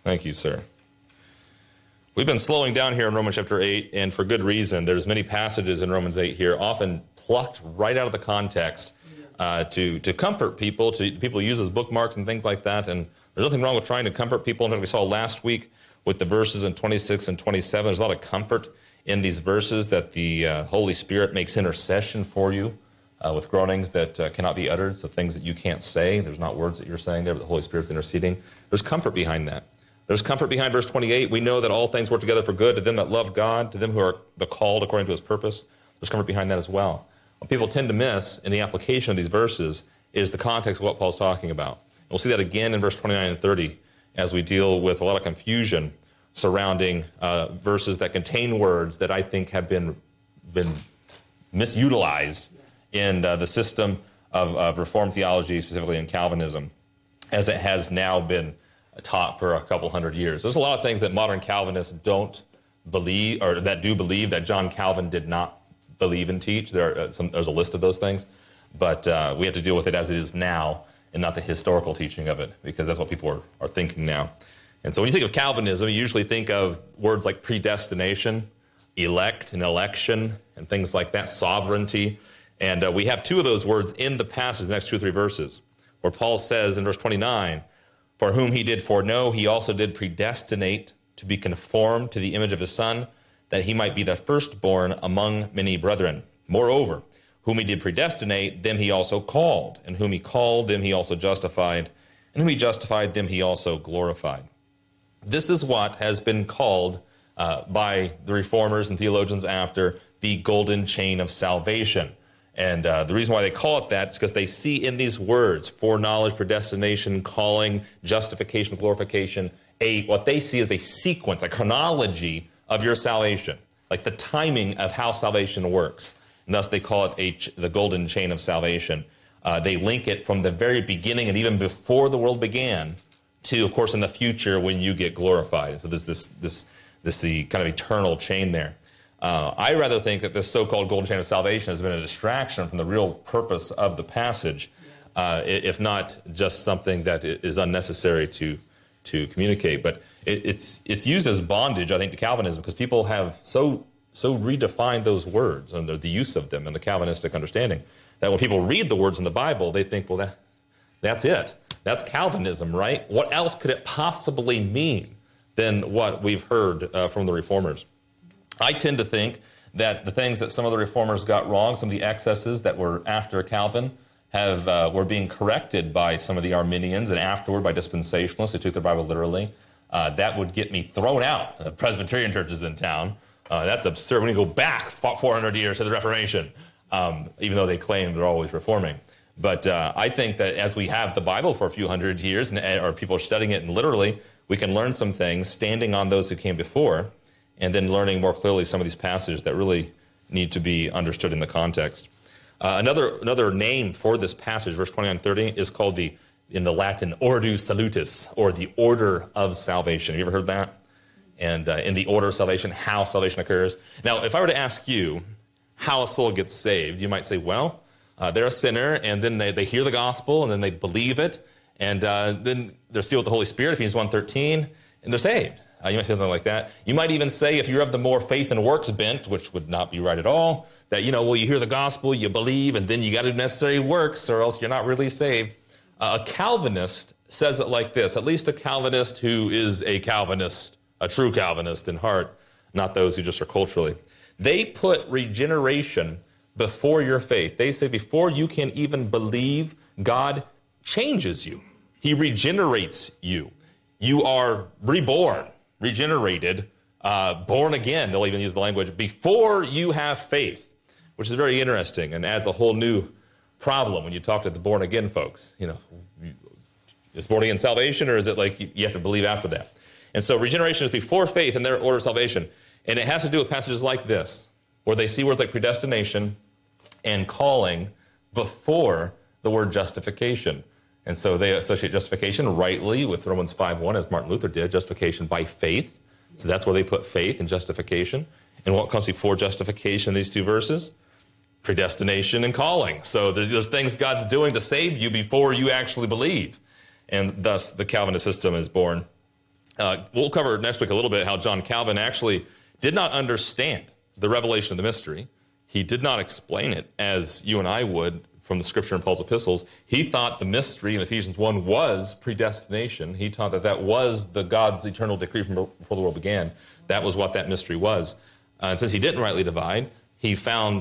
Thank you, sir. We've been slowing down here in Romans chapter 8, and for good reason. There's many passages in Romans 8 here, often plucked right out of the context to comfort people, people use as bookmarks and things like that. And there's nothing wrong with trying to comfort people. And we saw last week with the verses in 26 and 27, there's a lot of comfort in these verses that the Holy Spirit makes intercession for you with groanings that cannot be uttered, so things that you can't say. There's not words that you're saying there, but the Holy Spirit's interceding. There's comfort behind that. There's comfort behind verse 28. We know that all things work together for good to them that love God, to them who are the called according to his purpose. There's comfort behind that as well. What people tend to miss in the application of these verses is the context of what Paul's talking about. And we'll see that again in verse 29 and 30 as we deal with a lot of confusion surrounding verses that contain words that I think have been misutilized in the system of Reformed theology, specifically in Calvinism, as it has now been taught for a couple hundred years. There's a lot of things that modern Calvinists don't believe, or that do believe, that John Calvin did not believe and teach. There's a list of those things, but we have to deal with it as it is now and not the historical teaching of it, because that's what people are thinking now. And so when you think of Calvinism, you usually think of words like predestination, elect and election, and things like that, sovereignty. And we have two of those words in the passage, the next 2 or 3 verses, where Paul says in verse 29, for whom he did foreknow, he also did predestinate to be conformed to the image of his Son, that he might be the firstborn among many brethren. Moreover, whom he did predestinate, them he also called. And whom he called, them he also justified. And whom he justified, them he also glorified. This is what has been called by the reformers and theologians after the golden chain of salvation. And the reason why they call it that is because they see in these words, foreknowledge, predestination, calling, justification, glorification, what they see as a sequence, a chronology of your salvation, like the timing of how salvation works. And thus they call it the golden chain of salvation. They link it from the very beginning and even before the world began to, of course, in the future when you get glorified. So there's this kind of eternal chain there. I rather think that this so-called golden chain of salvation has been a distraction from the real purpose of the passage, if not just something that is unnecessary to communicate. But it's used as bondage, I think, to Calvinism, because people have so redefined those words and the use of them in the Calvinistic understanding that when people read the words in the Bible, they think, well, that's it. That's Calvinism, right? What else could it possibly mean than what we've heard from the reformers? I tend to think that the things that some of the reformers got wrong, some of the excesses that were after Calvin, were being corrected by some of the Arminians and afterward by dispensationalists who took their Bible literally. That would get me thrown out of Presbyterian churches in town. That's absurd when you go back 400 years to the Reformation, even though they claim they're always reforming. But I think that as we have the Bible for a few hundred years, or people are studying it literally, we can learn some things standing on those who came before, and then learning more clearly some of these passages that really need to be understood in the context. Another name for this passage, verse 29-30, is called in the Latin, Ordo Salutis, or the order of salvation. Have you ever heard that? And in the order of salvation, how salvation occurs. Now, if I were to ask you how a soul gets saved, you might say, well, they're a sinner, and then they hear the gospel, and then they believe it, and then they're sealed with the Holy Spirit, Ephesians 1:13, and they're saved. You might say something like that. You might even say, if you're of the more faith and works bent, which would not be right at all, that, you hear the gospel, you believe, and then you got to do necessary works, or else you're not really saved. A Calvinist says it like this, at least a Calvinist who is a Calvinist, a true Calvinist in heart, not those who just are culturally. They put regeneration before your faith. They say before you can even believe, God changes you. He regenerates you. You are reborn, regenerated, born again, they'll even use the language, before you have faith, which is very interesting and adds a whole new problem when you talk to the born again folks. Is born again salvation, or is it like you have to believe after that? And so regeneration is before faith in their order of salvation. And it has to do with passages like this, where they see words like predestination and calling before the word justification. And so they associate justification rightly with Romans 5:1, as Martin Luther did, justification by faith. So that's where they put faith and justification. And what comes before justification in these two verses? Predestination and calling. So there's things God's doing to save you before you actually believe. And thus the Calvinist system is born. We'll cover next week a little bit how John Calvin actually did not understand the revelation of the mystery. He did not explain it as you and I would from the Scripture and Paul's epistles. He thought the mystery in Ephesians 1 was predestination. He taught that that was the God's eternal decree from before the world began. That was what that mystery was. And since he didn't rightly divide, he found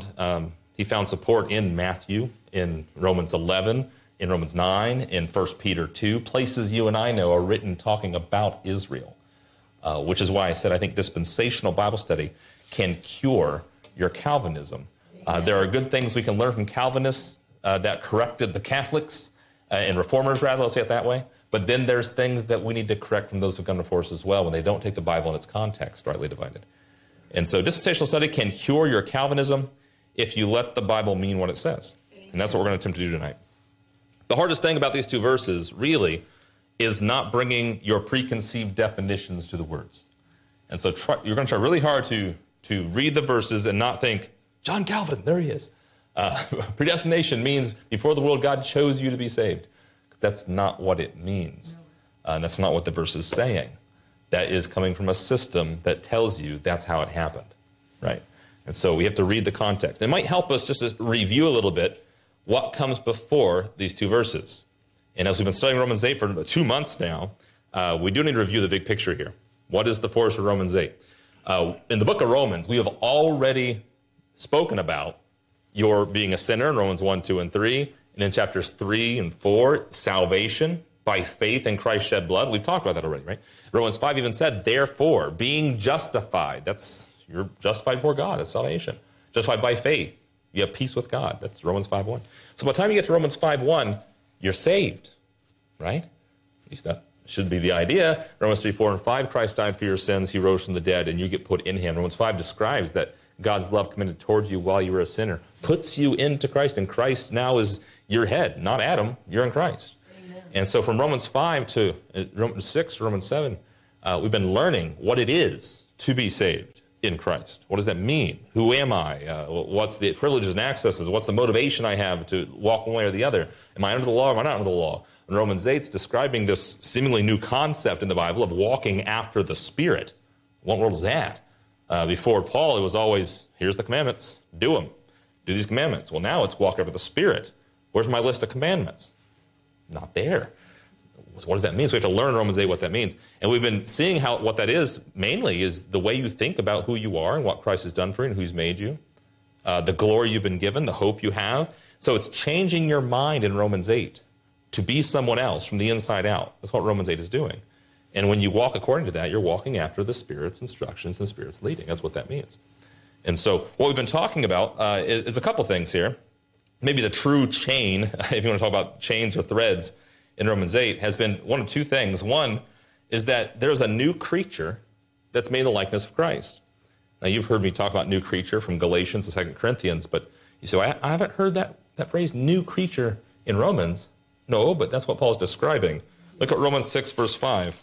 support in Matthew, in Romans 11, in Romans 9, in 1 Peter 2, places you and I know are written talking about Israel, which is why I said I think dispensational Bible study can cure your Calvinism. There are good things we can learn from Calvinists that corrected the Catholics and Reformers, rather, let's say it that way. But then there's things that we need to correct from those who come before us as well when they don't take the Bible in its context, rightly divided. And so dispensational study can cure your Calvinism if you let the Bible mean what it says. And that's what we're going to attempt to do tonight. The hardest thing about these two verses, really, is not bringing your preconceived definitions to the words. And so you're going to try really hard to read the verses and not think, John Calvin, there he is. Predestination means before the world God chose you to be saved. That's not what it means. And that's not what the verse is saying. That is coming from a system that tells you that's how it happened, right? And so we have to read the context. It might help us just to review a little bit what comes before these two verses. And as we've been studying Romans 8 for 2 months now, we do need to review the big picture here. What is the force for Romans 8? In the book of Romans, we have already spoken about your being a sinner in Romans 1, 2, and 3. And in chapters 3 and 4, salvation by faith in Christ's shed blood. We've talked about that already, right? Romans 5 even said, therefore, being justified. You're justified before God. That's salvation. Justified by faith. You have peace with God. That's Romans 5:1. So by the time you get to Romans 5:1, you're saved, right? At least that should be the idea. Romans 3, 4, and 5, Christ died for your sins. He rose from the dead, and you get put in him. Romans 5 describes that God's love committed toward you while you were a sinner, puts you into Christ, and Christ now is your head, not Adam. You're in Christ. Amen. And so from Romans 5 to Romans 6, Romans 7, we've been learning what it is to be saved in Christ. What does that mean? Who am I? What's the privileges and accesses? What's the motivation I have to walk one way or the other? Am I under the law or am I not under the law? And Romans 8 is describing this seemingly new concept in the Bible of walking after the Spirit. What world is that? Before Paul, it was always, here's the commandments, do them. Do these commandments. Well, now it's walk after the Spirit. Where's my list of commandments? Not there. What does that mean? So we have to learn Romans 8 what that means. And we've been seeing what that is, mainly, is the way you think about who you are and what Christ has done for you and who's made you, the glory you've been given, the hope you have. So it's changing your mind in Romans 8 to be someone else from the inside out. That's what Romans 8 is doing. And when you walk according to that, you're walking after the Spirit's instructions and the Spirit's leading. That's what that means. And so what we've been talking about is a couple things here. Maybe the true chain, if you want to talk about chains or threads in Romans 8, has been one of two things. One is that there's a new creature that's made in the likeness of Christ. Now, you've heard me talk about new creature from Galatians to 2 Corinthians, but you say, I haven't heard that phrase, new creature, in Romans. No, but that's what Paul's describing. Look at Romans 6, verse 5.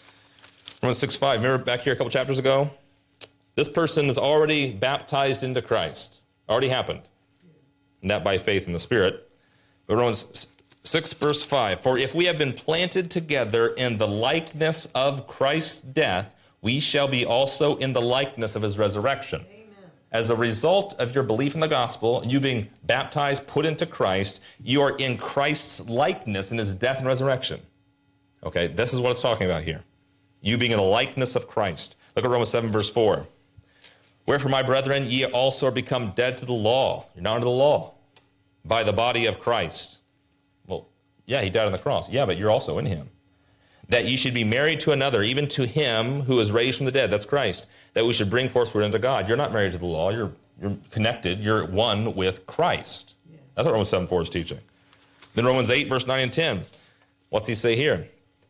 Romans 6, 5, remember back here a couple chapters ago? This person is already baptized into Christ. Already happened. And that by faith in the Spirit. But Romans 6, verse 5, for if we have been planted together in the likeness of Christ's death, we shall be also in the likeness of his resurrection. Amen. As a result of your belief in the gospel, you being baptized, put into Christ, you are in Christ's likeness in his death and resurrection. Okay, this is what it's talking about here. You being in the likeness of Christ. Look at Romans 7, verse 4. Wherefore, my brethren, ye also are become dead to the law. You're not under the law. By the body of Christ. Well, yeah, he died on the cross. Yeah, but you're also in him. That ye should be married to another, even to him who is raised from the dead. That's Christ. That we should bring forth fruit unto God. You're not married to the law. You're connected. You're one with Christ. Yeah. That's what Romans 7:4 is teaching. Then Romans 8, verse 9 and 10. What's he say here?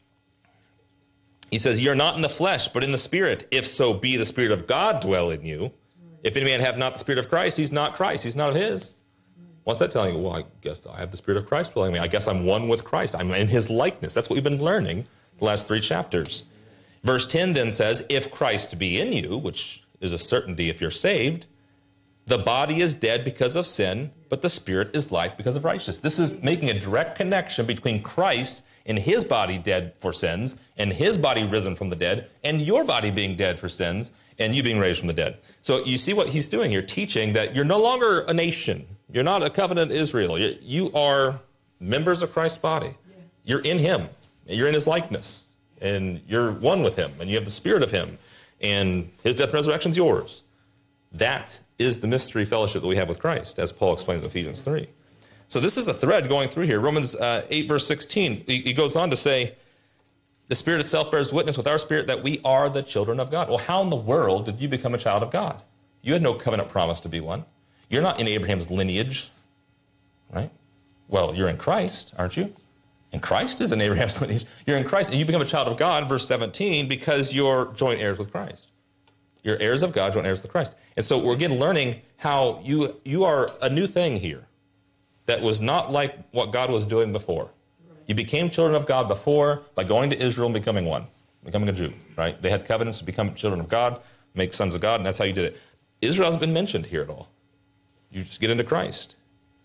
He says, you're not in the flesh, but in the Spirit, if so be the Spirit of God dwell in you. If any man have not the Spirit of Christ, he's not Christ. He's not of his. What's that telling you? Well, I guess I have the Spirit of Christ dwelling in me. I guess I'm one with Christ. I'm in his likeness. That's what we've been learning the last 3 chapters. Verse 10 then says, if Christ be in you, which is a certainty if you're saved, the body is dead because of sin, but the Spirit is life because of righteousness. This is making a direct connection between Christ and his body dead for sins, and his body risen from the dead, and your body being dead for sins, and you being raised from the dead. So you see what he's doing here, teaching that you're no longer a nation. You're not a covenant Israel. You are members of Christ's body. You're in him. You're in his likeness. And you're one with him, and you have the spirit of him, and his death and resurrection is yours. That is the mystery fellowship that we have with Christ, as Paul explains in Ephesians 3. So this is a thread going through here. Romans 8, verse 16, he goes on to say, the Spirit itself bears witness with our spirit that we are the children of God. Well, how in the world did you become a child of God? You had no covenant promise to be one. You're not in Abraham's lineage, right? Well, you're in Christ, aren't you? And Christ is in Abraham's lineage. You're in Christ, and you become a child of God, verse 17, because you're joint heirs with Christ. You're heirs of God, joint heirs with Christ. And so we're again learning how you are a new thing here that was not like what God was doing before. You became children of God before by going to Israel and becoming one, becoming a Jew, right? They had covenants to become children of God, make sons of God, and that's how you did it. Israel hasn't been mentioned here at all. You just get into Christ.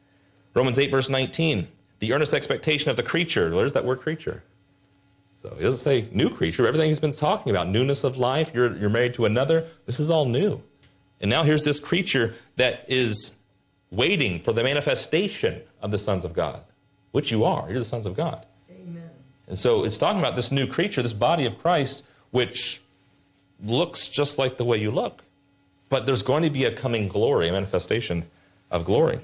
Romans 8, verse 19. The earnest expectation of the creature. There's that word creature. So he doesn't say new creature. Everything he's been talking about, newness of life, you're married to another. This is all new. And now here's this creature that is waiting for the manifestation of the sons of God, which you are. You're the sons of God. Amen. And so it's talking about this new creature, this body of Christ, which looks just like the way you look. But there's going to be a coming glory, a manifestation of glory.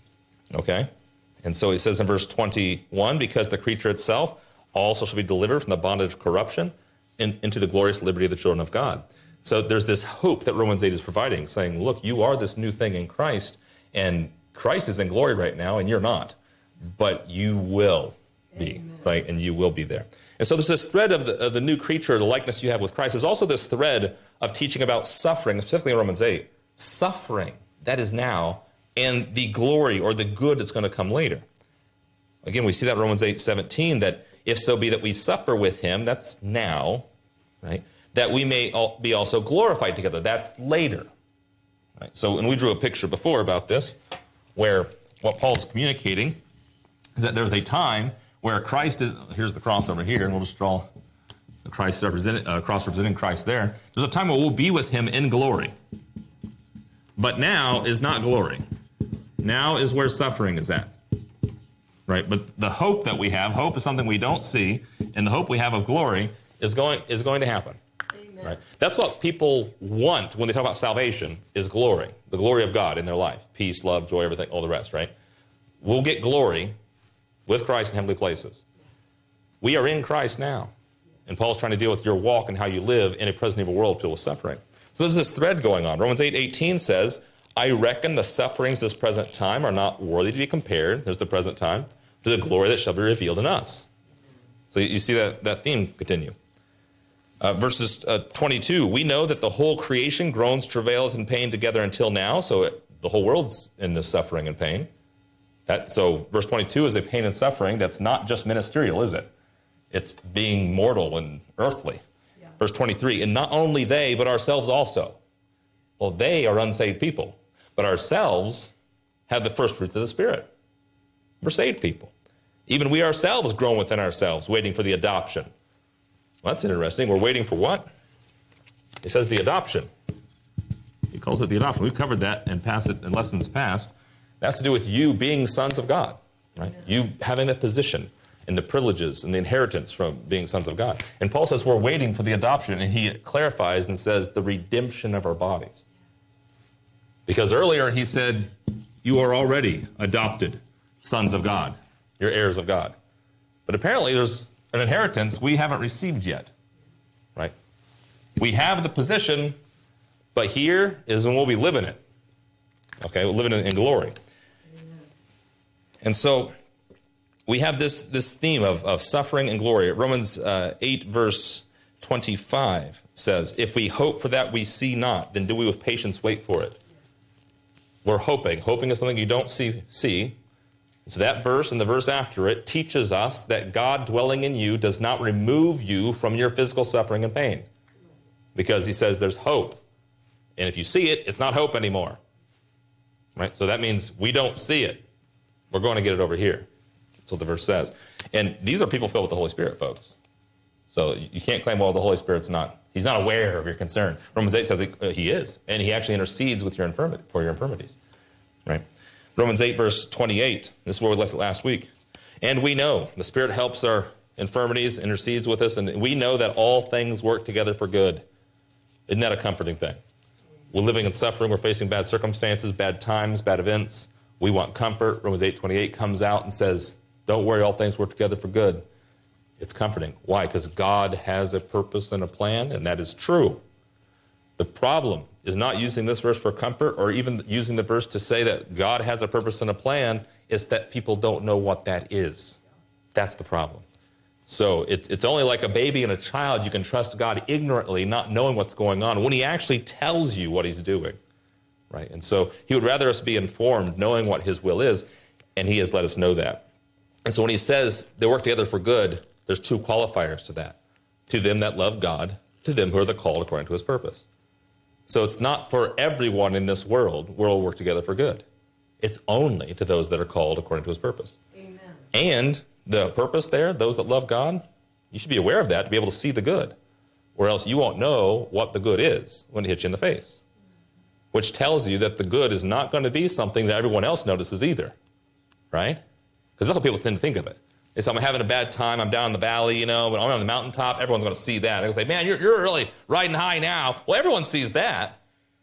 Okay? And so he says in verse 21, because the creature itself also shall be delivered from the bondage of corruption into the glorious liberty of the children of God. So there's this hope that Romans 8 is providing, saying, look, you are this new thing in Christ, and Christ is in glory right now, and you're not. But you will be, right? And you will be there. And so there's this thread of the new creature, the likeness you have with Christ. There's also this thread of teaching about suffering, specifically in Romans 8. Suffering, that is now, and the glory or the good that's going to come later. Again, we see that in Romans 8:17, that if so be that we suffer with him, that's now, right? That we may be also glorified together, that's later. Right? So, and we drew a picture before about this, where what Paul's communicating is that there's a time where Christ is, here's the cross over here, and we'll just draw the cross representing Christ there. There's a time where we'll be with him in glory. But now is not glory. Now is where suffering is at. Right? But the hope that we have, hope is something we don't see, and the hope we have of glory is going to happen. Amen. Right? That's what people want when they talk about salvation, is glory. The glory of God in their life. Peace, love, joy, everything, all the rest, right? We'll get glory with Christ in heavenly places. We are in Christ now. And Paul's trying to deal with your walk and how you live in a present evil world filled with suffering. So there's this thread going on. Romans 8:18 says, I reckon the sufferings this present time are not worthy to be compared, there's the present time, to the glory that shall be revealed in us. So you see that theme continue. Verses 22, we know that the whole creation groans, travaileth, and pain together until now. So the whole world's in this suffering and pain. So verse 22 is a pain and suffering that's not just ministerial, is it? It's being mortal and earthly. Yeah. Verse 23, and not only they, but ourselves also. Well, they are unsaved people, but ourselves have the first fruits of the Spirit. We're saved people. Even we ourselves groan within ourselves, waiting for the adoption. Well, that's interesting. We're waiting for what? It says the adoption. He calls it the adoption. We've covered that and passed it in lessons past. That's to do with you being sons of God, right? You having that position and the privileges and the inheritance from being sons of God. And Paul says we're waiting for the adoption, and he clarifies and says the redemption of our bodies. Because earlier he said, you are already adopted sons of God. You're heirs of God. But apparently there's an inheritance we haven't received yet, right? We have the position, but here is when we'll be living it. Okay, we'll live in glory. Amen. And so we have this theme of suffering and glory. Romans 8, verse 25 says, if we hope for that we see not, then do we with patience wait for it. We're hoping. Hoping is something you don't see. So that verse and the verse after it teaches us that God dwelling in you does not remove you from your physical suffering and pain. Because he says there's hope. And if you see it, it's not hope anymore. Right? So that means we don't see it. We're going to get it over here. That's what the verse says. And these are people filled with the Holy Spirit, folks. So you can't claim, well, the Holy Spirit's he's not aware of your concern. Romans 8 says he is, and he actually intercedes with for your infirmities, right? Romans 8, verse 28, this is where we left it last week. And we know the Spirit helps our infirmities, intercedes with us, and we know that all things work together for good. Isn't that a comforting thing? We're living in suffering. We're facing bad circumstances, bad times, bad events. We want comfort. Romans 8:28 comes out and says, don't worry, all things work together for good. It's comforting. Why? Because God has a purpose and a plan, and that is true. The problem is not using this verse for comfort or even using the verse to say that God has a purpose and a plan. It's that people don't know what that is. That's the problem. So it's only like a baby and a child. You can trust God ignorantly, not knowing what's going on, when he actually tells you what he's doing, right? And so he would rather us be informed, knowing what his will is, and he has let us know that. And so when he says they work together for good, there's two qualifiers to that. To them that love God, to them who are the called according to his purpose. So it's not for everyone in this world will work together for good. It's only to those that are called according to his purpose. Amen. And the purpose there, those that love God, you should be aware of that to be able to see the good, or else you won't know what the good is when it hits you in the face, which tells you that the good is not going to be something that everyone else notices either, right? Because that's how people tend to think of it. It's I'm having a bad time, I'm down in the valley, but I'm on the mountaintop, everyone's going to see that. They're going to say, man, you're really riding high now. Well, everyone sees that.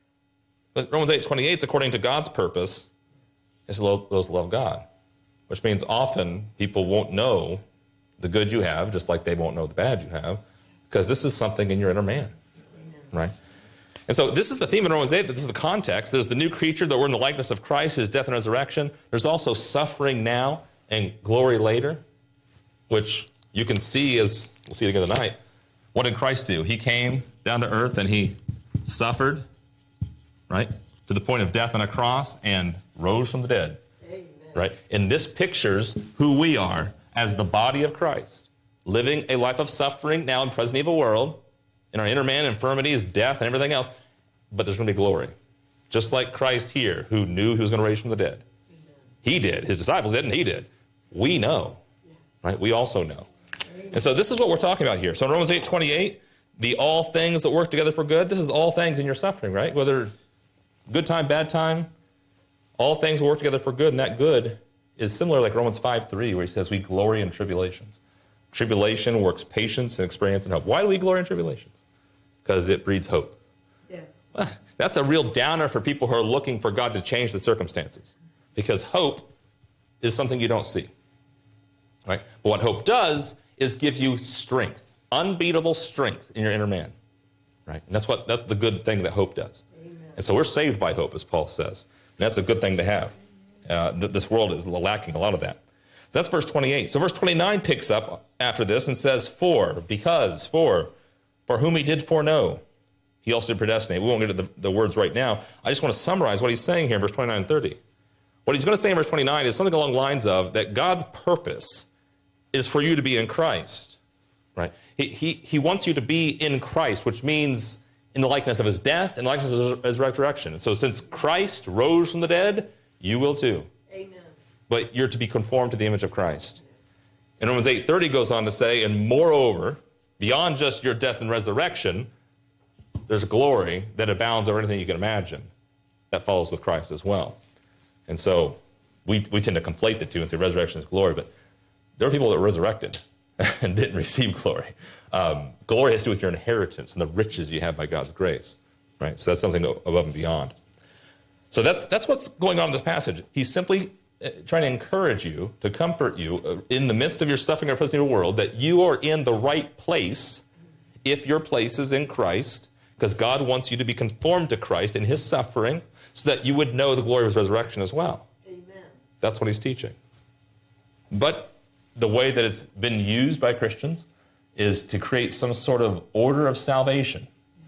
But Romans 8:28 is according to God's purpose, is those who love God, which means often people won't know the good you have, just like they won't know the bad you have, because this is something in your inner man, right? And so this is the theme in Romans 8, that this is the context. There's the new creature, that we're in the likeness of Christ, his death and resurrection. There's also suffering now and glory later, which you can see as, we'll see it again tonight. What did Christ do? He came down to earth and he suffered, right, to the point of death on a cross and rose from the dead, Amen. Right? And this pictures who we are as the body of Christ, living a life of suffering now in present evil world, in our inner man, infirmities, death, and everything else, but there's going to be glory. Just like Christ here, who knew he was going to raise from the dead. Amen. He did. His disciples didn't. He did. We know. Right? We also know. And so this is what we're talking about here. So in Romans 8:28, the all things that work together for good, this is all things in your suffering, right? Whether good time, bad time, all things will work together for good, and that good is similar like Romans 5:3, where he says we glory in tribulations. Tribulation works patience and experience and hope. Why do we glory in tribulations? Because it breeds hope. Yes. That's a real downer for people who are looking for God to change the circumstances, because hope is something you don't see. Right? But what hope does is give you strength, unbeatable strength in your inner man. Right? And that's the good thing that hope does. Amen. And so we're saved by hope, as Paul says. And that's a good thing to have. This world is lacking a lot of that. So that's verse 28. So verse 29 picks up after this and says, for whom he did foreknow, he also did predestinate. We won't get to the words right now. I just want to summarize what he's saying here in verse 29 and 30. What he's going to say in verse 29 is something along the lines of that God's purpose is for you to be in Christ, right? He wants you to be in Christ, which means in the likeness of his death and the likeness of his resurrection. And so since Christ rose from the dead, you will too. Amen. But you're to be conformed to the image of Christ. And Romans 8:30 goes on to say, and moreover, beyond just your death and resurrection, there's glory that abounds over anything you can imagine that follows with Christ as well. And so we tend to conflate the two and say resurrection is glory, but there are people that were resurrected and didn't receive glory. Glory has to do with your inheritance and the riches you have by God's grace, right? So that's something above and beyond. So that's what's going on in this passage. He's simply trying to encourage you, to comfort you in the midst of your suffering in our present world, that you are in the right place if your place is in Christ, because God wants you to be conformed to Christ in his suffering so that you would know the glory of his resurrection as well. Amen. That's what he's teaching. But the way that it's been used by Christians is to create some sort of order of salvation.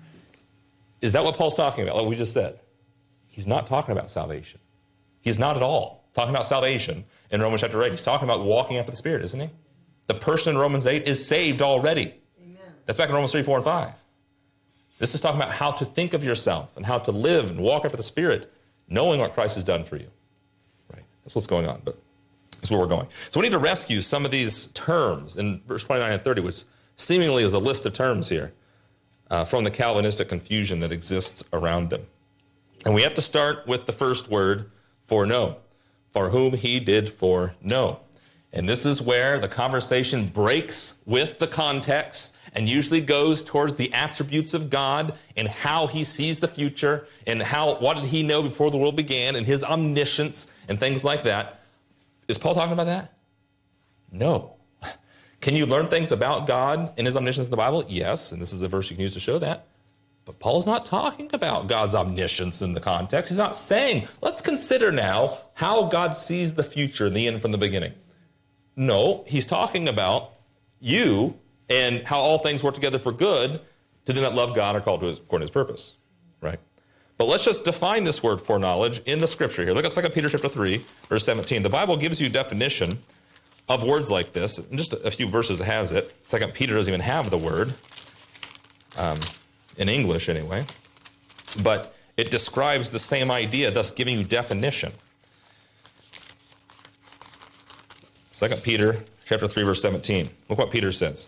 Is that what Paul's talking about, like we just said? He's not talking about salvation. He's not at all talking about salvation in Romans chapter 8. He's talking about walking after the Spirit, isn't he? The person in Romans 8 is saved already. Amen. That's back in Romans 3, 4, and 5. This is talking about how to think of yourself and how to live and walk after the Spirit, knowing what Christ has done for you. Right? That's what's going on. But That's where we're going. So we need to rescue some of these terms in verse 29 and 30, which seemingly is a list of terms here from the Calvinistic confusion that exists around them. And we have to start with the first word, foreknow, for whom he did foreknow. And this is where the conversation breaks with the context and usually goes towards the attributes of God and how he sees the future and what did he know before the world began and his omniscience and things like that. Is Paul talking about that? No. Can you learn things about God and his omniscience in the Bible? Yes, and this is a verse you can use to show that. But Paul's not talking about God's omniscience in the context. He's not saying, let's consider now how God sees the future and the end from the beginning. No, he's talking about you and how all things work together for good to them that love God are called to according to his purpose, right? But let's just define this word foreknowledge in the scripture here. Look at 2 Peter chapter 3, verse 17. The Bible gives you definition of words like this. In just a few verses it has it. 2 Peter doesn't even have the word, in English anyway. But it describes the same idea, thus giving you definition. 2 Peter chapter 3, verse 17. Look what Peter says.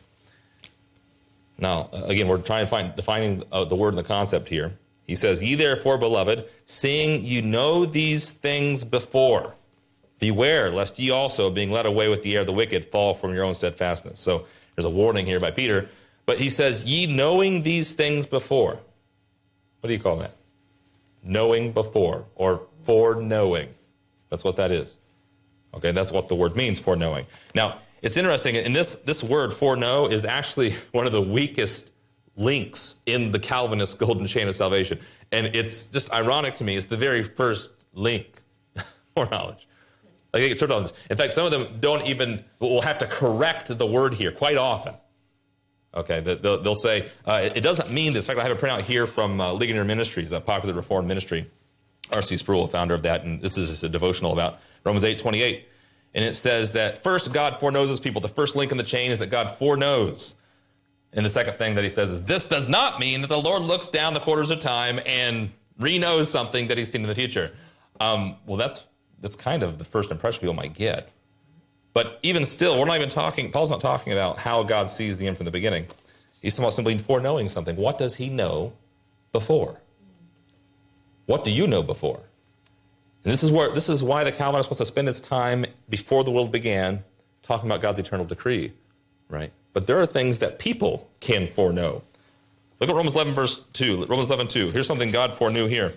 Now, again, we're trying to defining the word and the concept here. He says, ye therefore, beloved, seeing you know these things before, beware lest ye also, being led away with the air of the wicked, fall from your own steadfastness. So there's a warning here by Peter. But he says, ye knowing these things before. What do you call that? Knowing before, or foreknowing. That's what that is. Okay, that's what the word means, foreknowing. Now, it's interesting, in this word, foreknow, is actually one of the weakest links in the Calvinist golden chain of salvation. And it's just ironic to me, it's the very first link, foreknowledge. Like, they get tripped on this. In fact, some of them will have to correct the word here quite often. Okay, they'll say, it doesn't mean this. In fact, I have a printout here from Ligonier Ministries, a popular Reformed ministry. R.C. Sproul, founder of that, and this is a devotional about Romans 8:28. And it says that first, God foreknows his people. The first link in the chain is that God foreknows. And the second thing that he says is, this does not mean that the Lord looks down the quarters of time and re-knows something that he's seen in the future. Well, that's kind of the first impression people might get. But even still, Paul's not talking about how God sees the end from the beginning. He's talking about simply foreknowing something. What does he know before? What do you know before? And this is why the Calvinist wants to spend its time before the world began talking about God's eternal decree, right? But there are things that people can foreknow. Look at Romans 11, verse 2. Romans 11:2. Here's something God foreknew here.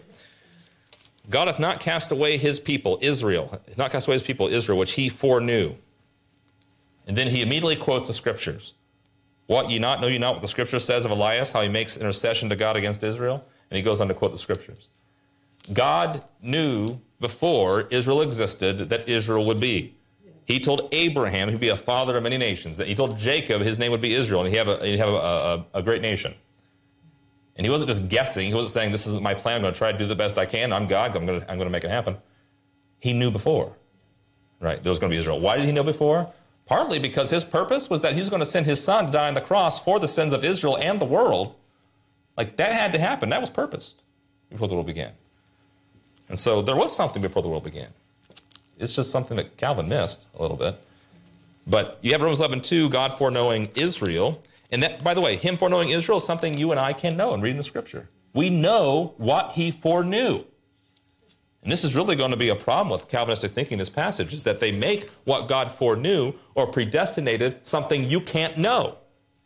God hath not cast away his people, Israel. Hath not cast away his people, Israel, which he foreknew. And then he immediately quotes the scriptures. What ye not, know ye not what the scripture says of Elias, how he makes intercession to God against Israel? And he goes on to quote the scriptures. God knew before Israel existed that Israel would be. He told Abraham he'd be a father of many nations. That he told Jacob his name would be Israel, and he'd have a great nation. And he wasn't just guessing. He wasn't saying, this is my plan. I'm going to try to do the best I can. I'm God. I'm going to make it happen. He knew before, right? There was going to be Israel. Why did he know before? Partly because his purpose was that he was going to send his son to die on the cross for the sins of Israel and the world. Like, that had to happen. That was purposed before the world began. And so there was something before the world began. It's just something that Calvin missed a little bit. But you have Romans 11:2, God foreknowing Israel. And that, by the way, him foreknowing Israel is something you and I can know in reading the scripture. We know what he foreknew. And this is really going to be a problem with Calvinistic thinking in this passage, is that they make what God foreknew or predestinated something you can't know.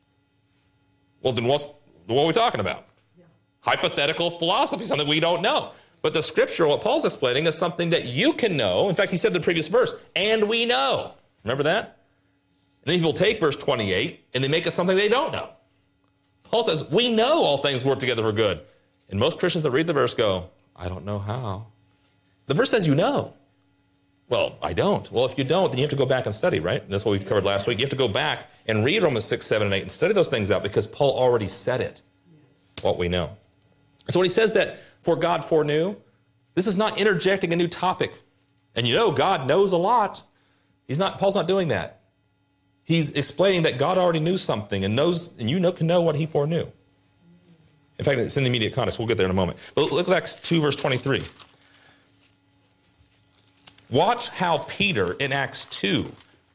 Well, then what are we talking about? Yeah. Hypothetical philosophy, something we don't know. But the scripture, what Paul's explaining, is something that you can know. In fact, he said in the previous verse, and we know. Remember that? And then people take verse 28 and they make it something they don't know. Paul says, we know all things work together for good. And most Christians that read the verse go, I don't know how. The verse says you know. Well, I don't. Well, if you don't, then you have to go back and study, right? And that's what we covered last week. You have to go back and read Romans 6, 7, and 8 and study those things out because Paul already said it, what we know. So when he says that, for God foreknew, this is not interjecting a new topic. And you know God knows a lot. Paul's not doing that. He's explaining that God already knew something and can know what he foreknew. In fact, it's in the immediate context. We'll get there in a moment. But look at Acts 2, verse 23. Watch how Peter in Acts 2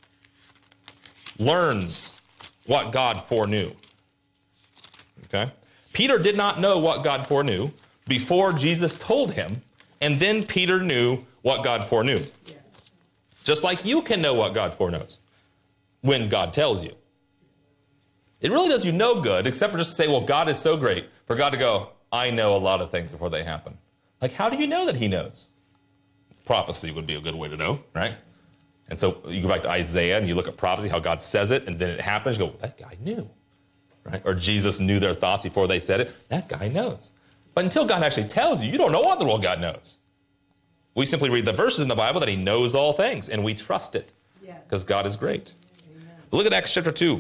learns what God foreknew. Okay? Peter did not know what God foreknew before Jesus told him, and then Peter knew what God foreknew. Just like you can know what God foreknows when God tells you. It really does you no good, except for just to say, well, God is so great, for God to go, I know a lot of things before they happen. Like, how do you know that he knows? Prophecy would be a good way to know, right? And so you go back to Isaiah and you look at prophecy, how God says it, and then it happens, you go, well, that guy knew, right? Or Jesus knew their thoughts before they said it. That guy knows. But until God actually tells you, you don't know what the world God knows. We simply read the verses in the Bible that he knows all things, and we trust it because God is great. But look at Acts chapter 2.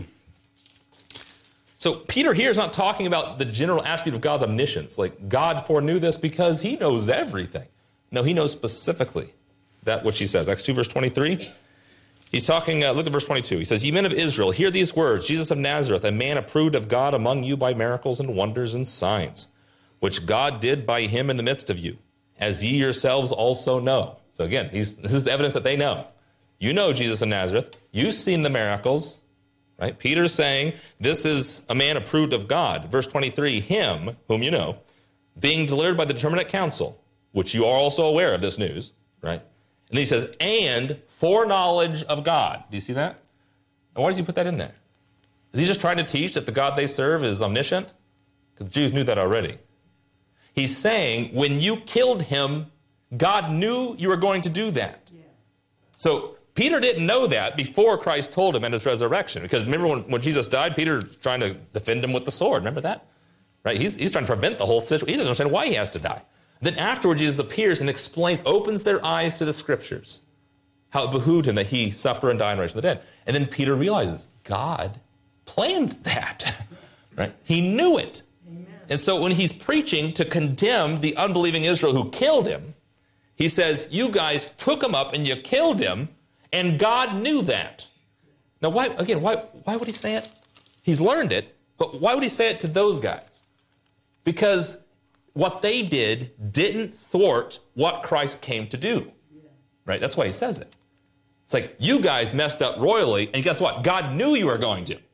So Peter here is not talking about the general attribute of God's omniscience, like God foreknew this because he knows everything. No, he knows specifically that which he says. Acts 2, verse 23. He's talking, look at verse 22. He says, "Ye men of Israel, hear these words, Jesus of Nazareth, a man approved of God among you by miracles and wonders and signs, which God did by him in the midst of you, as ye yourselves also know." So again, this is the evidence that they know. You know Jesus of Nazareth. You've seen the miracles, right? Peter's saying, this is a man approved of God. Verse 23, him, whom you know, being delivered by the determinate counsel, which you are also aware of this news, right? And then he says, and foreknowledge of God. Do you see that? And why does he put that in there? Is he just trying to teach that the God they serve is omniscient? Because the Jews knew that already. He's saying, when you killed him, God knew you were going to do that. Yes. So Peter didn't know that before Christ told him at his resurrection. Because remember when Jesus died, Peter trying to defend him with the sword. Remember that? Right? He's trying to prevent the whole situation. He doesn't understand why he has to die. Then afterward, Jesus appears and explains, opens their eyes to the scriptures, how it behooved him that he suffer and die and rise from the dead. And then Peter realizes God planned that. Right? He knew it. Amen. And so when he's preaching to condemn the unbelieving Israel who killed him, he says, you guys took him up and you killed him, and God knew that. Now, why would he say it? He's learned it, but why would he say it to those guys? Because what they did didn't thwart what Christ came to do. Right? That's why he says it. It's like, you guys messed up royally, and guess what? God knew you were going to.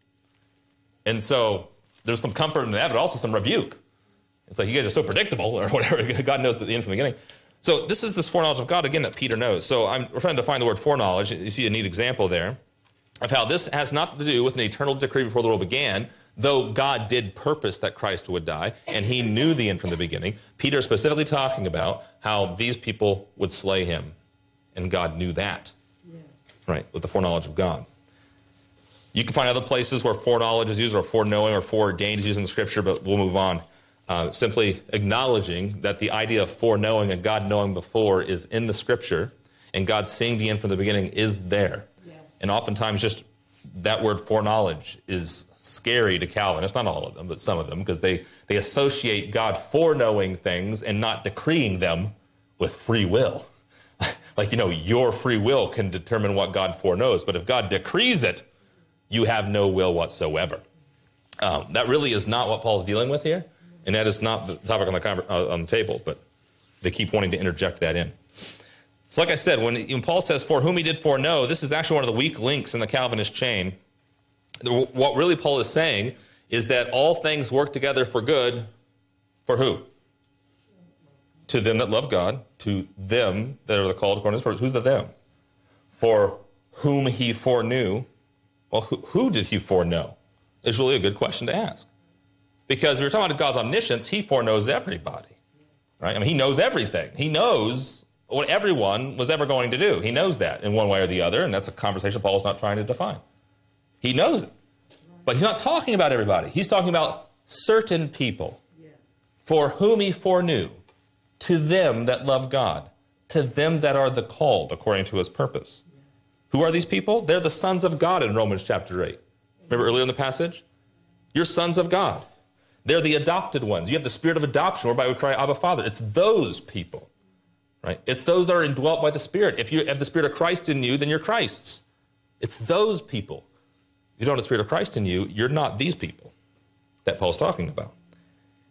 And so there's some comfort in that, but also some rebuke. It's like, you guys are so predictable, or whatever. God knows at the end from the beginning. So this is this foreknowledge of God, again, that Peter knows. So we're trying to define the word foreknowledge. You see a neat example there of how this has nothing to do with an eternal decree before the world began, though God did purpose that Christ would die, and he knew the end from the beginning. Peter is specifically talking about how these people would slay him, and God knew that, right, with the foreknowledge of God. You can find other places where foreknowledge is used, or foreknowing, or foreordained is used in the Scripture, but we'll move on. Simply acknowledging that the idea of foreknowing and God knowing before is in the Scripture, and God seeing the end from the beginning is there. Yes. And oftentimes just that word foreknowledge is scary to Calvinists, not all of them, but some of them, because they associate God foreknowing things and not decreeing them with free will. Like, your free will can determine what God foreknows, but if God decrees it, you have no will whatsoever. That really is not what Paul's dealing with here, and that is not the topic on the table, but they keep wanting to interject that in. So like I said, when Paul says, for whom he did foreknow, this is actually one of the weak links in the Calvinist chain. What really Paul is saying is that all things work together for good, for who? To them that love God, to them that are the called according to his purpose. Who's the them? For whom he foreknew. Well, who did he foreknow? It's really a good question to ask. Because if we're talking about God's omniscience, he foreknows everybody. Right? I mean, he knows everything. He knows what everyone was ever going to do. He knows that in one way or the other, and that's a conversation Paul's not trying to define. He knows it. But he's not talking about everybody. He's talking about certain people. For whom he foreknew, to them that love God, to them that are the called according to his purpose. Who are these people? They're the sons of God in Romans chapter 8. Remember earlier in the passage? You're sons of God. They're the adopted ones. You have the spirit of adoption whereby we cry, Abba, Father. It's those people, right? It's those that are indwelt by the Spirit. If you have the Spirit of Christ in you, then you're Christ's. It's those people. If you don't have the Spirit of Christ in you, you're not these people that Paul's talking about.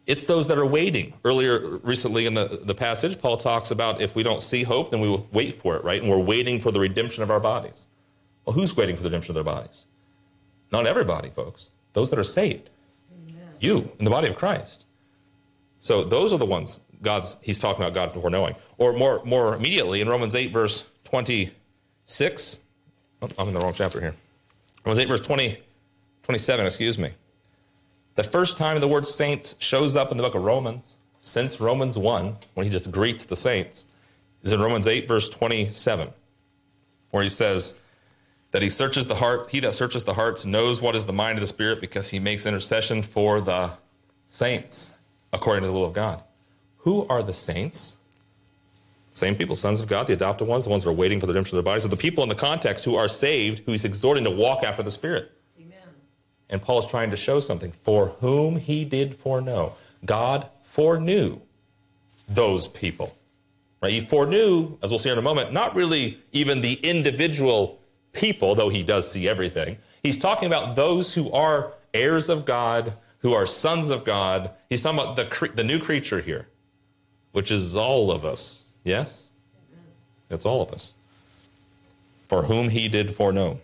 It's those that are waiting. Recently in the passage, Paul talks about if we don't see hope, then we will wait for it, right? And we're waiting for the redemption of our bodies. Well, who's waiting for the redemption of their bodies? Not everybody, folks. Those that are saved. Amen. You, in the body of Christ. So those are the ones he's talking about God foreknowing. Or more immediately in Romans 8, verse 26. Oh, I'm in the wrong chapter here. Romans 8, verse 27, excuse me. The first time the word saints shows up in the book of Romans, since Romans 1, when he just greets the saints, is in Romans 8, verse 27, where he says that he that searches the hearts knows what is the mind of the Spirit, because he makes intercession for the saints according to the will of God. Who are the saints? Same people, sons of God, the adopted ones, the ones that are waiting for the redemption of their bodies. So the people in the context who are saved, who he's exhorting to walk after the Spirit. And Paul is trying to show something. For whom he did foreknow. God foreknew those people. Right? He foreknew, as we'll see in a moment, not really even the individual people, though he does see everything. He's talking about those who are heirs of God, who are sons of God. He's talking about the new creature here, which is all of us. Yes? It's all of us. For whom he did foreknow.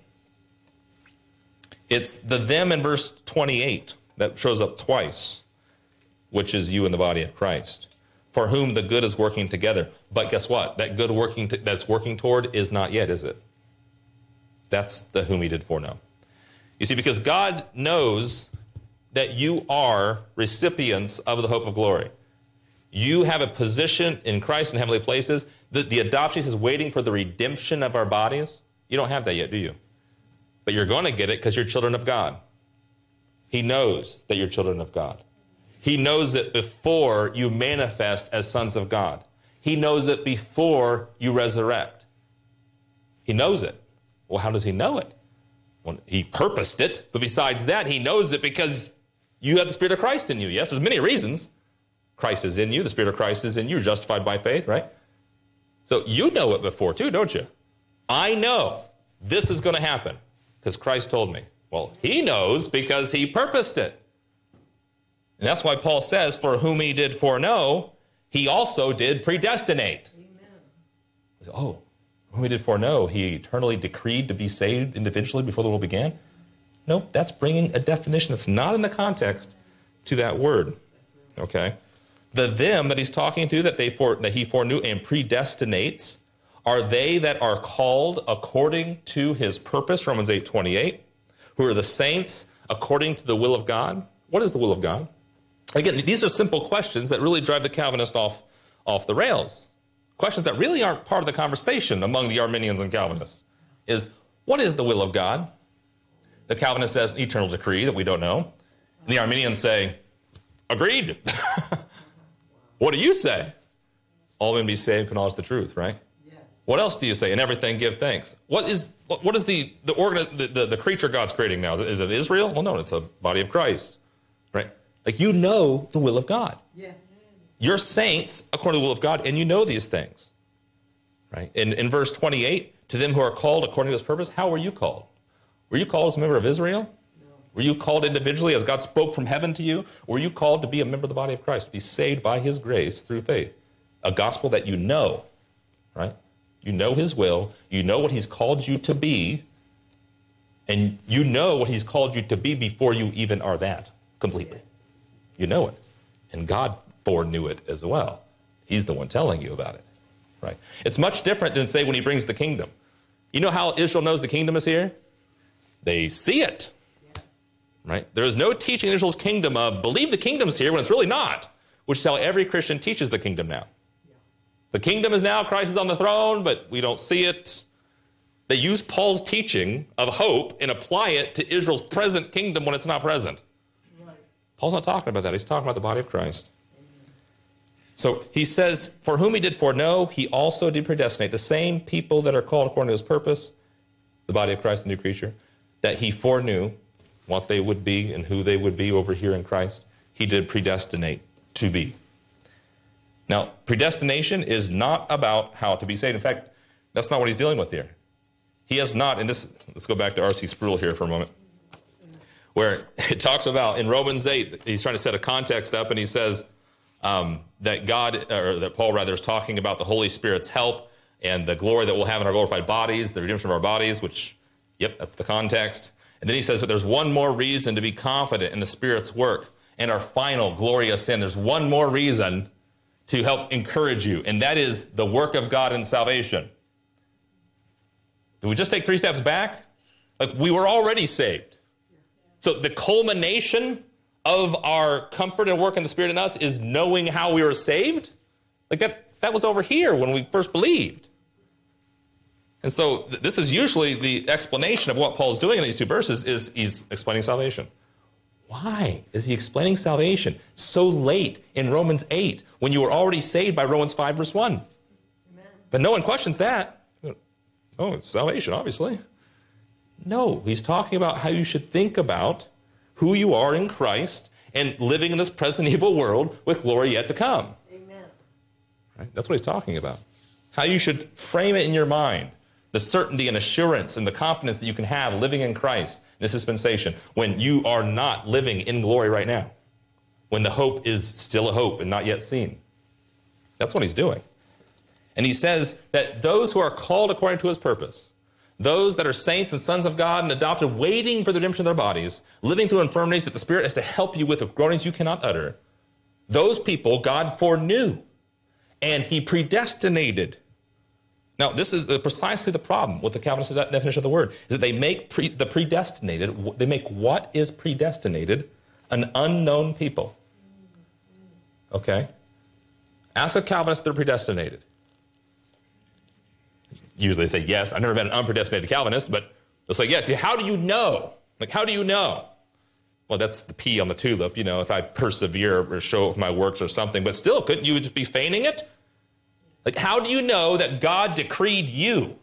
It's the them in verse 28 that shows up twice, which is you in the body of Christ, for whom the good is working together. But guess what? That good that's working toward is not yet, is it? That's the whom he did foreknow. You see, because God knows that you are recipients of the hope of glory. You have a position in Christ in heavenly places. The adoption is waiting for the redemption of our bodies. You don't have that yet, do you? But you're going to get it because you're children of God. He knows that you're children of God. He knows it before you manifest as sons of God. He knows it before you resurrect. He knows it. Well, how does he know it? Well, he purposed it, but besides that, he knows it because you have the Spirit of Christ in you. Yes, there's many reasons. Christ is in you. The Spirit of Christ is in you. You're justified by faith, right? So you know it before too, don't you? I know this is going to happen. Because Christ told me. Well, he knows because he purposed it. And that's why Paul says, for whom he did foreknow, he also did predestinate. Amen. Oh, whom he did foreknow, he eternally decreed to be saved individually before the world began? Nope, that's bringing a definition that's not in the context to that word. Okay? The them that he's talking to, that he foreknew and predestinates, are they that are called according to his purpose, Romans 8:28, who are the saints according to the will of God. What is the will of God? Again, these are simple questions that really drive the Calvinist off the rails. Questions that really aren't part of the conversation among the Arminians and Calvinists. Is, what is the will of God? The Calvinist says, an eternal decree that we don't know. And the Arminians say, agreed. What do you say? All men be saved, can acknowledge the truth, right? What else do you say? In everything, give thanks. What is the creature God's creating now? Is it Israel? Well, no, it's a body of Christ, right? Like, you know the will of God. Yeah. You're saints according to the will of God, and you know these things, right? In verse 28, to them who are called according to his purpose, how were you called? Were you called as a member of Israel? No. Were you called individually as God spoke from heaven to you? Or were you called to be a member of the body of Christ, to be saved by his grace through faith? A gospel that you know, right? You know his will, you know what he's called you to be, and you know what he's called you to be before you even are that completely. You know it. And God foreknew it as well. He's the one telling you about it, right? It's much different than, say, when he brings the kingdom. You know how Israel knows the kingdom is here? They see it, right? There is no teaching in Israel's kingdom of believe the kingdom's here when it's really not, which is how every Christian teaches the kingdom now. The kingdom is now, Christ is on the throne, but we don't see it. They use Paul's teaching of hope and apply it to Israel's present kingdom when it's not present. Right. Paul's not talking about that. He's talking about the body of Christ. Amen. So he says, for whom he did foreknow, he also did predestinate. The same people that are called according to his purpose, the body of Christ, the new creature, that he foreknew what they would be and who they would be over here in Christ, he did predestinate to be. Now, predestination is not about how to be saved. In fact, that's not what he's dealing with here. He has not, and this, let's go back to R.C. Sproul here for a moment. where it talks about in Romans 8, he's trying to set a context up, and he says that Paul rather is talking about the Holy Spirit's help and the glory that we'll have in our glorified bodies, the redemption of our bodies, which, yep, that's the context. And then he says, but there's one more reason to be confident in the Spirit's work and our final glorious end. There's one more reason to help encourage you, and that is the work of God in salvation. Did we just take 3 steps back? Like, we were already saved. So the culmination of our comfort and work in the Spirit in us is knowing how we were saved. Like that was over here when we first believed. And so this is usually the explanation of what Paul's doing in these 2 verses is he's explaining salvation. Why is he explaining salvation so late in Romans 8 when you were already saved by Romans 5 verse 1? Amen. But no one questions that. Oh, it's salvation, obviously. No, he's talking about how you should think about who you are in Christ and living in this present evil world with glory yet to come. Amen. Right? That's what he's talking about. How you should frame it in your mind. The certainty and assurance and the confidence that you can have living in Christ in this dispensation when you are not living in glory right now. When the hope is still a hope and not yet seen. That's what he's doing. And he says that those who are called according to his purpose, those that are saints and sons of God and adopted, waiting for the redemption of their bodies, living through infirmities that the Spirit has to help you with groanings you cannot utter, those people God foreknew and he predestinated. Now, this is precisely the problem with the Calvinist definition of the word, is that they make the predestinated, they make what is predestinated an unknown people. Okay? Ask a Calvinist if they're predestinated. Usually they say yes. I've never met an unpredestinated Calvinist, but they'll say yes. How do you know? Like, how do you know? Well, that's the P on the tulip, if I persevere or show my works or something, but still, couldn't you just be feigning it? Like, how do you know that God decreed you?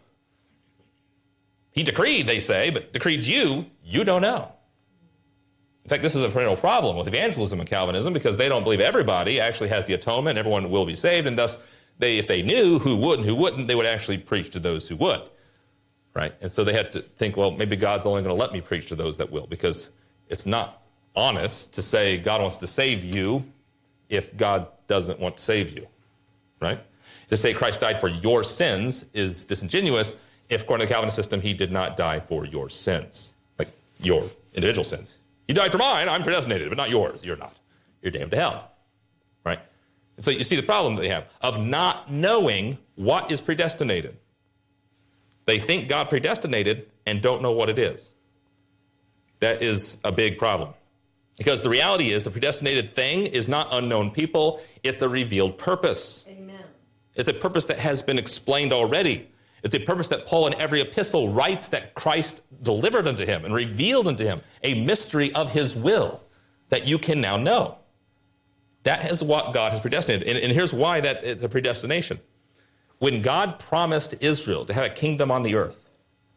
He decreed, they say, but decreed you don't know. In fact, this is a perennial problem with evangelism and Calvinism because they don't believe everybody actually has the atonement, everyone will be saved, and thus, if they knew who would and who wouldn't, they would actually preach to those who would, right? And so they had to think, well, maybe God's only going to let me preach to those that will, because it's not honest to say God wants to save you if God doesn't want to save you, right? To say Christ died for your sins is disingenuous if, according to the Calvinist system, he did not die for your sins, like your individual sins. He died for mine, I'm predestinated, but not yours. You're not. You're damned to hell, right? And so you see the problem that they have of not knowing what is predestinated. They think God predestinated and don't know what it is. That is a big problem. Because the reality is the predestinated thing is not unknown people, it's a revealed purpose. Amen. It's a purpose that has been explained already. It's a purpose that Paul in every epistle writes that Christ delivered unto him and revealed unto him, a mystery of his will that you can now know. That is what God has predestinated. And here's why that it's a predestination. When God promised Israel to have a kingdom on the earth,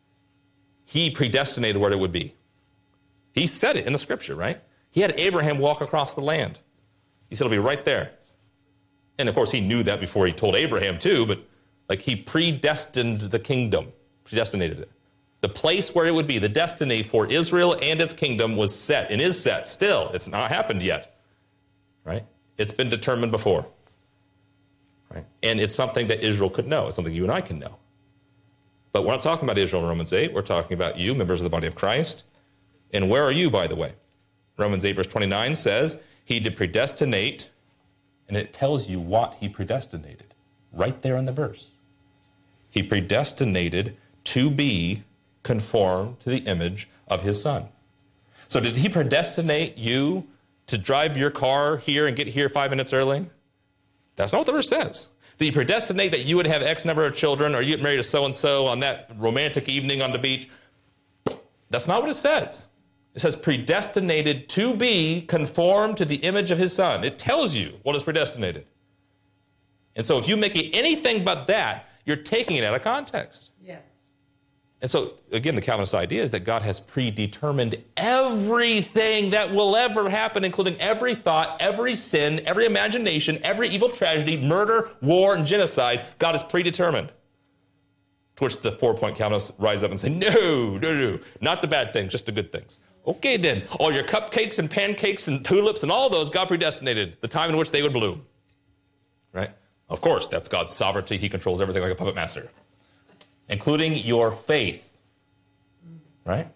he predestinated where it would be. He said it in the scripture, right? He had Abraham walk across the land. He said it'll be right there. And of course, he knew that before he told Abraham too, but like he predestined the kingdom, predestinated it. The place where it would be, the destiny for Israel and its kingdom was set and is set still. It's not happened yet, right? It's been determined before, right? And it's something that Israel could know. It's something you and I can know. But we're not talking about Israel in Romans 8. We're talking about you, members of the body of Christ. And where are you, by the way? Romans 8 verse 29 says, he did predestinate, and it tells you what he predestinated right there in the verse. He predestinated to be conformed to the image of his son. So did he predestinate you to drive your car here and get here 5 minutes early? That's not what the verse says. Did he predestinate that you would have X number of children or you get married to so-and-so on that romantic evening on the beach? That's not what it says. It says predestinated to be conformed to the image of his son. It tells you what is predestinated. And so if you make it anything but that, you're taking it out of context. Yes. And so, again, the Calvinist idea is that God has predetermined everything that will ever happen, including every thought, every sin, every imagination, every evil tragedy, murder, war, and genocide. God is predetermined. To which the 4-point Calvinists rise up and say, no, not the bad things, just the good things. Okay then, all your cupcakes and pancakes and tulips and all those, God predestinated the time in which they would bloom. Right? Of course, that's God's sovereignty. He controls everything like a puppet master, including your faith. Right?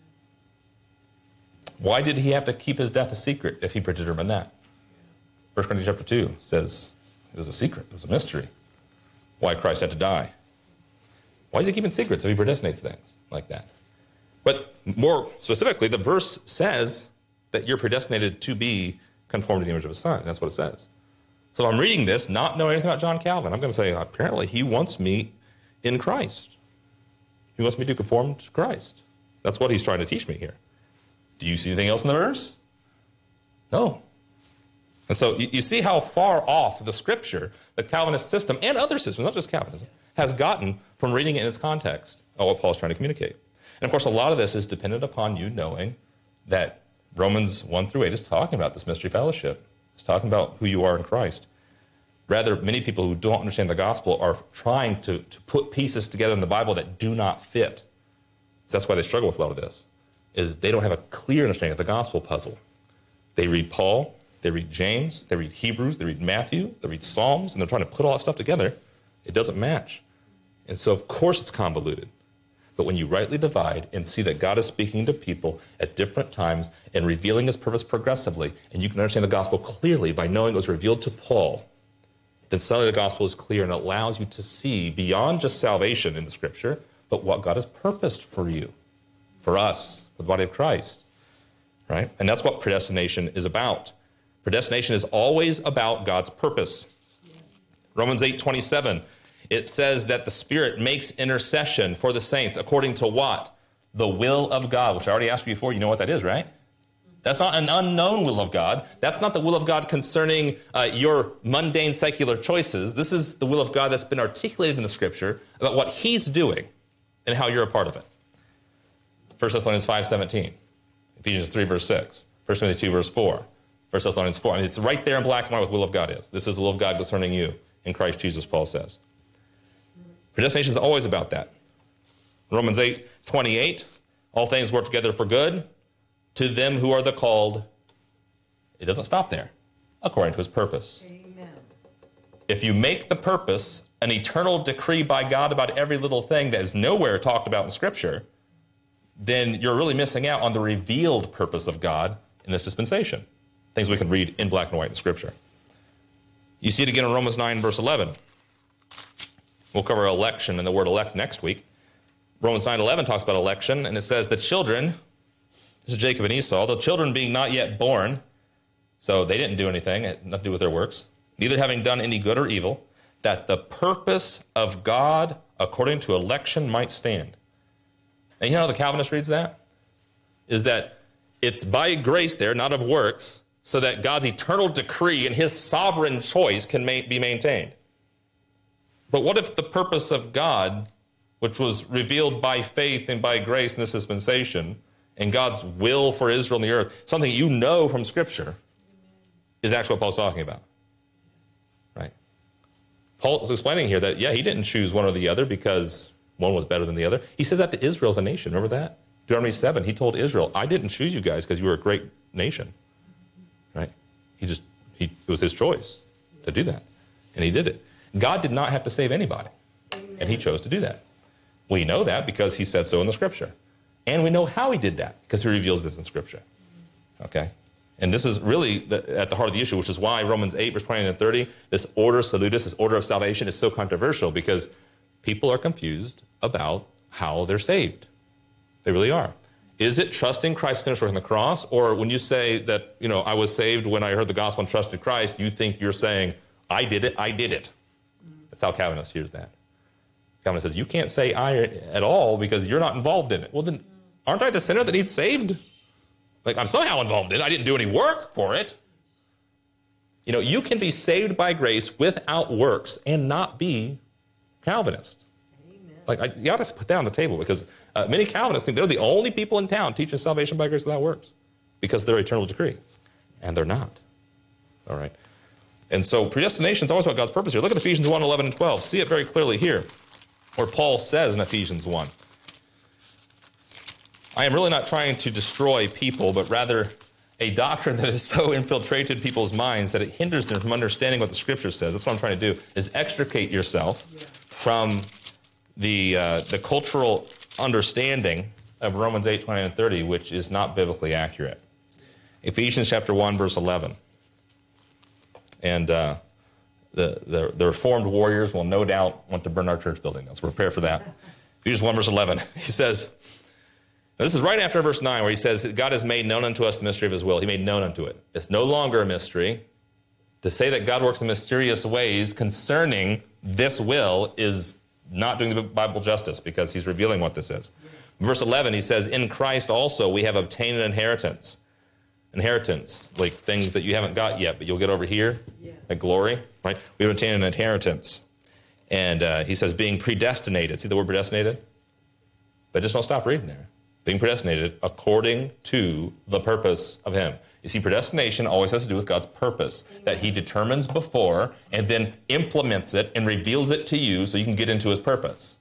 Why did he have to keep his death a secret if he predetermined that? 1 Corinthians chapter 2 says it was a secret. It was a mystery. Why Christ had to die. Why is he keeping secrets if he predestinates things like that? But more specifically, the verse says that you're predestinated to be conformed to the image of his son. That's what it says. So if I'm reading this, not knowing anything about John Calvin, I'm going to say, apparently he wants me in Christ. He wants me to conform to Christ. That's what he's trying to teach me here. Do you see anything else in the verse? No. And so you see how far off the Scripture, the Calvinist system, and other systems, not just Calvinism, has gotten from reading it in its context of what Paul's trying to communicate. And of course, a lot of this is dependent upon you knowing that Romans 1 through 8 is talking about this mystery fellowship. It's talking about who you are in Christ. Rather, many people who don't understand the gospel are trying to put pieces together in the Bible that do not fit. So that's why they struggle with a lot of this, is they don't have a clear understanding of the gospel puzzle. They read Paul, they read James, they read Hebrews, they read Matthew, they read Psalms, and they're trying to put all that stuff together. It doesn't match. And so, of course, it's convoluted. But when you rightly divide and see that God is speaking to people at different times and revealing his purpose progressively, and you can understand the gospel clearly by knowing it was revealed to Paul, then suddenly the gospel is clear and allows you to see beyond just salvation in the Scripture, but what God has purposed for you, for us, for the body of Christ, right? And that's what predestination is about. Predestination is always about God's purpose. Yes. Romans 8:27, it says that the Spirit makes intercession for the saints according to what? The will of God, which I already asked you before. You know what that is, right? That's not an unknown will of God. That's not the will of God concerning your mundane secular choices. This is the will of God that's been articulated in the Scripture about what he's doing and how you're a part of it. 1 Thessalonians 5:17, Ephesians 3, verse 6, 1 Timothy 2, verse 4, 1 Thessalonians 4. I mean, it's right there in black and white what the will of God is. This is the will of God concerning you in Christ Jesus, Paul says. Predestination is always about that. Romans 8:28, all things work together for good to them who are the called. It doesn't stop there, according to his purpose. Amen. If you make the purpose an eternal decree by God about every little thing that is nowhere talked about in Scripture, then you're really missing out on the revealed purpose of God in this dispensation. Things we can read in black and white in Scripture. You see it again in Romans 9, verse 11. We'll cover election and the word elect next week. Romans 9:11 talks about election, and it says the children, this is Jacob and Esau, the children being not yet born, so they didn't do anything, it had nothing to do with their works, neither having done any good or evil, that the purpose of God according to election might stand. And you know how the Calvinist reads that? Is that it's by grace there, not of works, so that God's eternal decree and his sovereign choice can be maintained. But what if the purpose of God, which was revealed by faith and by grace in this dispensation, and God's will for Israel in the earth, something you know from Scripture, is actually what Paul's talking about, right? Paul is explaining here that, yeah, he didn't choose one or the other because one was better than the other. He said that to Israel as a nation. Remember that? Deuteronomy 7, he told Israel, I didn't choose you guys because you were a great nation, right? It was his choice to do that, and he did it. God did not have to save anybody, and he chose to do that. We know that because he said so in the Scripture. And we know how he did that because he reveals this in Scripture. Okay? And this is really at the heart of the issue, which is why Romans 8, verse 20 and 30, this order salutis, this order of salvation is so controversial because people are confused about how they're saved. They really are. Is it trusting Christ's finished work on the cross? Or when you say that, I was saved when I heard the gospel and trusted Christ, you think you're saying, I did it, I did it. That's how Calvinist hears that. Calvinist says, you can't say I at all because you're not involved in it. Well, then, aren't I the sinner that needs saved? Like, I'm somehow involved in it. I didn't do any work for it. You can be saved by grace without works and not be Calvinist. Amen. You got to put that on the table because many Calvinists think they're the only people in town teaching salvation by grace without works because they're eternal decree. And they're not. All right. And so predestination is always about God's purpose here. Look at Ephesians 1, 11 and 12. See it very clearly here, where Paul says in Ephesians 1, I am really not trying to destroy people, but rather a doctrine that has so infiltrated people's minds that it hinders them from understanding what the Scripture says. That's what I'm trying to do, is extricate yourself from the cultural understanding of Romans 8, 29, and 30, which is not biblically accurate. Ephesians chapter 1, verse 11. And the Reformed warriors will no doubt want to burn our church building down, so prepare for that. Ephesians 1, verse 11. He says, this is right after verse 9, where he says, God has made known unto us the mystery of his will. He made known unto it. It's no longer a mystery. To say that God works in mysterious ways concerning this will is not doing the Bible justice, because he's revealing what this is. Verse 11, he says, in Christ also we have obtained an inheritance. Inheritance, like things that you haven't got yet, but you'll get over here, like glory, right? We have obtained an inheritance. And he says, being predestinated. See the word predestinated? But just don't stop reading there. Being predestinated according to the purpose of him. You see, predestination always has to do with God's purpose, that he determines before and then implements it and reveals it to you so you can get into his purpose.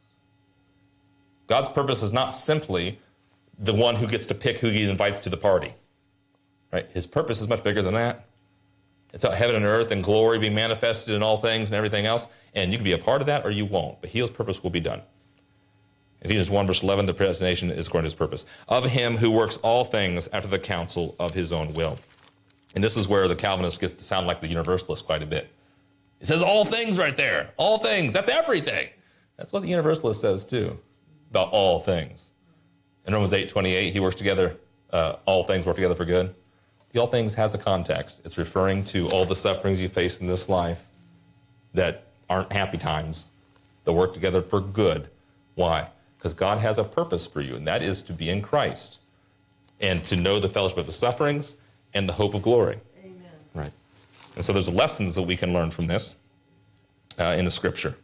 God's purpose is not simply the one who gets to pick who he invites to the party. Right? His purpose is much bigger than that. It's about heaven and earth and glory being manifested in all things and everything else. And you can be a part of that or you won't. But his purpose will be done. Ephesians 1, verse 11, the predestination is according to his purpose. Of him who works all things after the counsel of his own will. And this is where the Calvinist gets to sound like the Universalist quite a bit. It says all things right there. All things. That's everything. That's what the Universalist says too, about all things. In Romans 8:28, he works together, all things work together for good. The all things has a context. It's referring to all the sufferings you face in this life that aren't happy times, that work together for good. Why? Because God has a purpose for you, and that is to be in Christ and to know the fellowship of the sufferings and the hope of glory. Amen. Right. And so there's lessons that we can learn from this in the Scripture.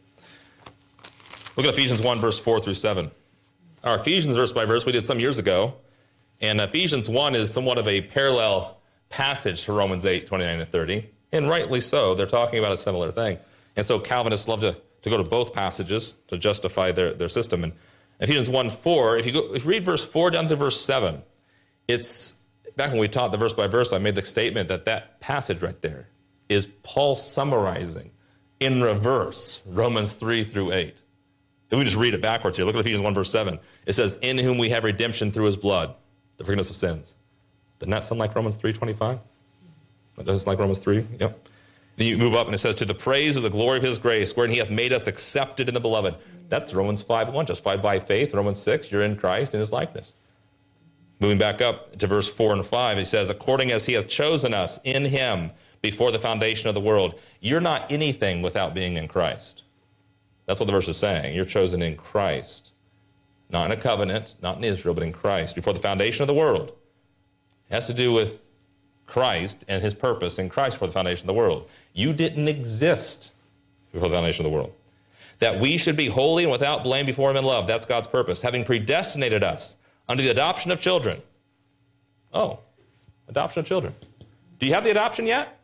Look at Ephesians 1, verse 4 through 7. Our Ephesians verse by verse we did some years ago, and Ephesians 1 is somewhat of a parallel passage to Romans 8, 29 and 30, and rightly so. They're talking about a similar thing. And so Calvinists love to go to both passages to justify their system. And Ephesians 1, 4, if you read verse 4 down to verse 7, it's, back when we taught the verse by verse, I made the statement that passage right there is Paul summarizing in reverse Romans 3 through 8. If we just read it backwards here, look at Ephesians 1, verse 7. It says, in whom we have redemption through his blood, the forgiveness of sins. Doesn't that sound like Romans 3:25? That doesn't like Romans 3? Yep. Then you move up and it says, to the praise of the glory of his grace, wherein he hath made us accepted in the beloved. That's Romans 5:1, justified by faith. Romans 6, you're in Christ in his likeness. Moving back up to verse 4 and 5, he says, according as he hath chosen us in him before the foundation of the world. You're not anything without being in Christ. That's what the verse is saying. You're chosen in Christ. Not in a covenant, not in Israel, but in Christ. Before the foundation of the world. It has to do with Christ and his purpose in Christ for the foundation of the world. You didn't exist before the foundation of the world. That we should be holy and without blame before him in love. That's God's purpose. Having predestinated us unto the adoption of children. Oh, adoption of children. Do you have the adoption yet?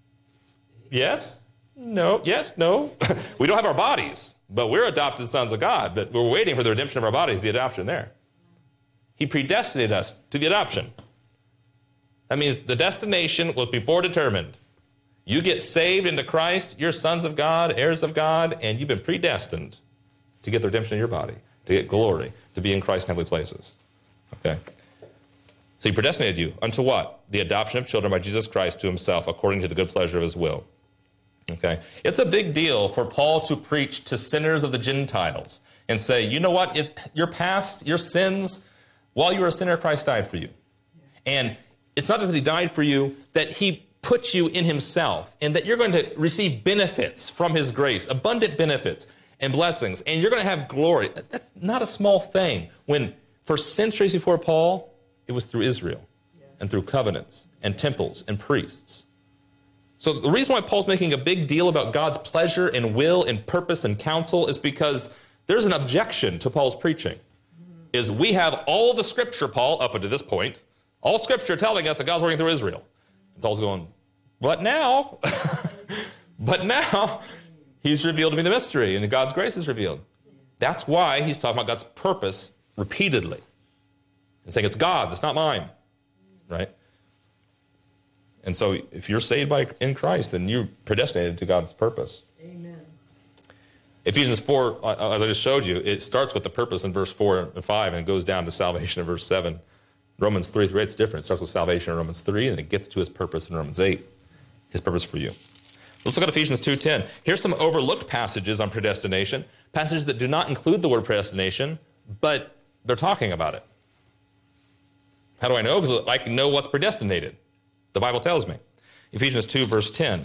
Yes? No? Yes? No? We don't have our bodies, but we're adopted sons of God. But we're waiting for the redemption of our bodies, the adoption there. He predestinated us to the adoption. That means the destination was before determined. You get saved into Christ, you're sons of God, heirs of God, and you've been predestined to get the redemption of your body, to get glory, to be in Christ in heavenly places. Okay? So he predestinated you unto what? The adoption of children by Jesus Christ to himself, according to the good pleasure of his will. Okay? It's a big deal for Paul to preach to sinners of the Gentiles and say, you know what? Your past, your sins, while you were a sinner, Christ died for you. And it's not just that he died for you, that he put you in himself, and that you're going to receive benefits from his grace, abundant benefits and blessings, and you're going to have glory. That's not a small thing. When for centuries before Paul, it was through Israel and through covenants and temples and priests. So the reason why Paul's making a big deal about God's pleasure and will and purpose and counsel is because there's an objection to Paul's preaching. Is we have all the scripture, Paul, up until this point, all scripture telling us that God's working through Israel. And Paul's going, but now, he's revealed to me the mystery, and God's grace is revealed. That's why he's talking about God's purpose repeatedly. and saying it's God's, it's not mine, right? And so if you're saved in Christ, then you're predestinated to God's purpose. Amen. Ephesians 4, as I just showed you, it starts with the purpose in verse 4 and 5, and it goes down to salvation in verse 7. Romans 3 through 8 is different. It starts with salvation in Romans 3, and it gets to his purpose in Romans 8, his purpose for you. Let's look at Ephesians 2:10. Here's some overlooked passages on predestination, passages that do not include the word predestination, but they're talking about it. How do I know? Because I can know what's predestinated. The Bible tells me. Ephesians 2, verse 10.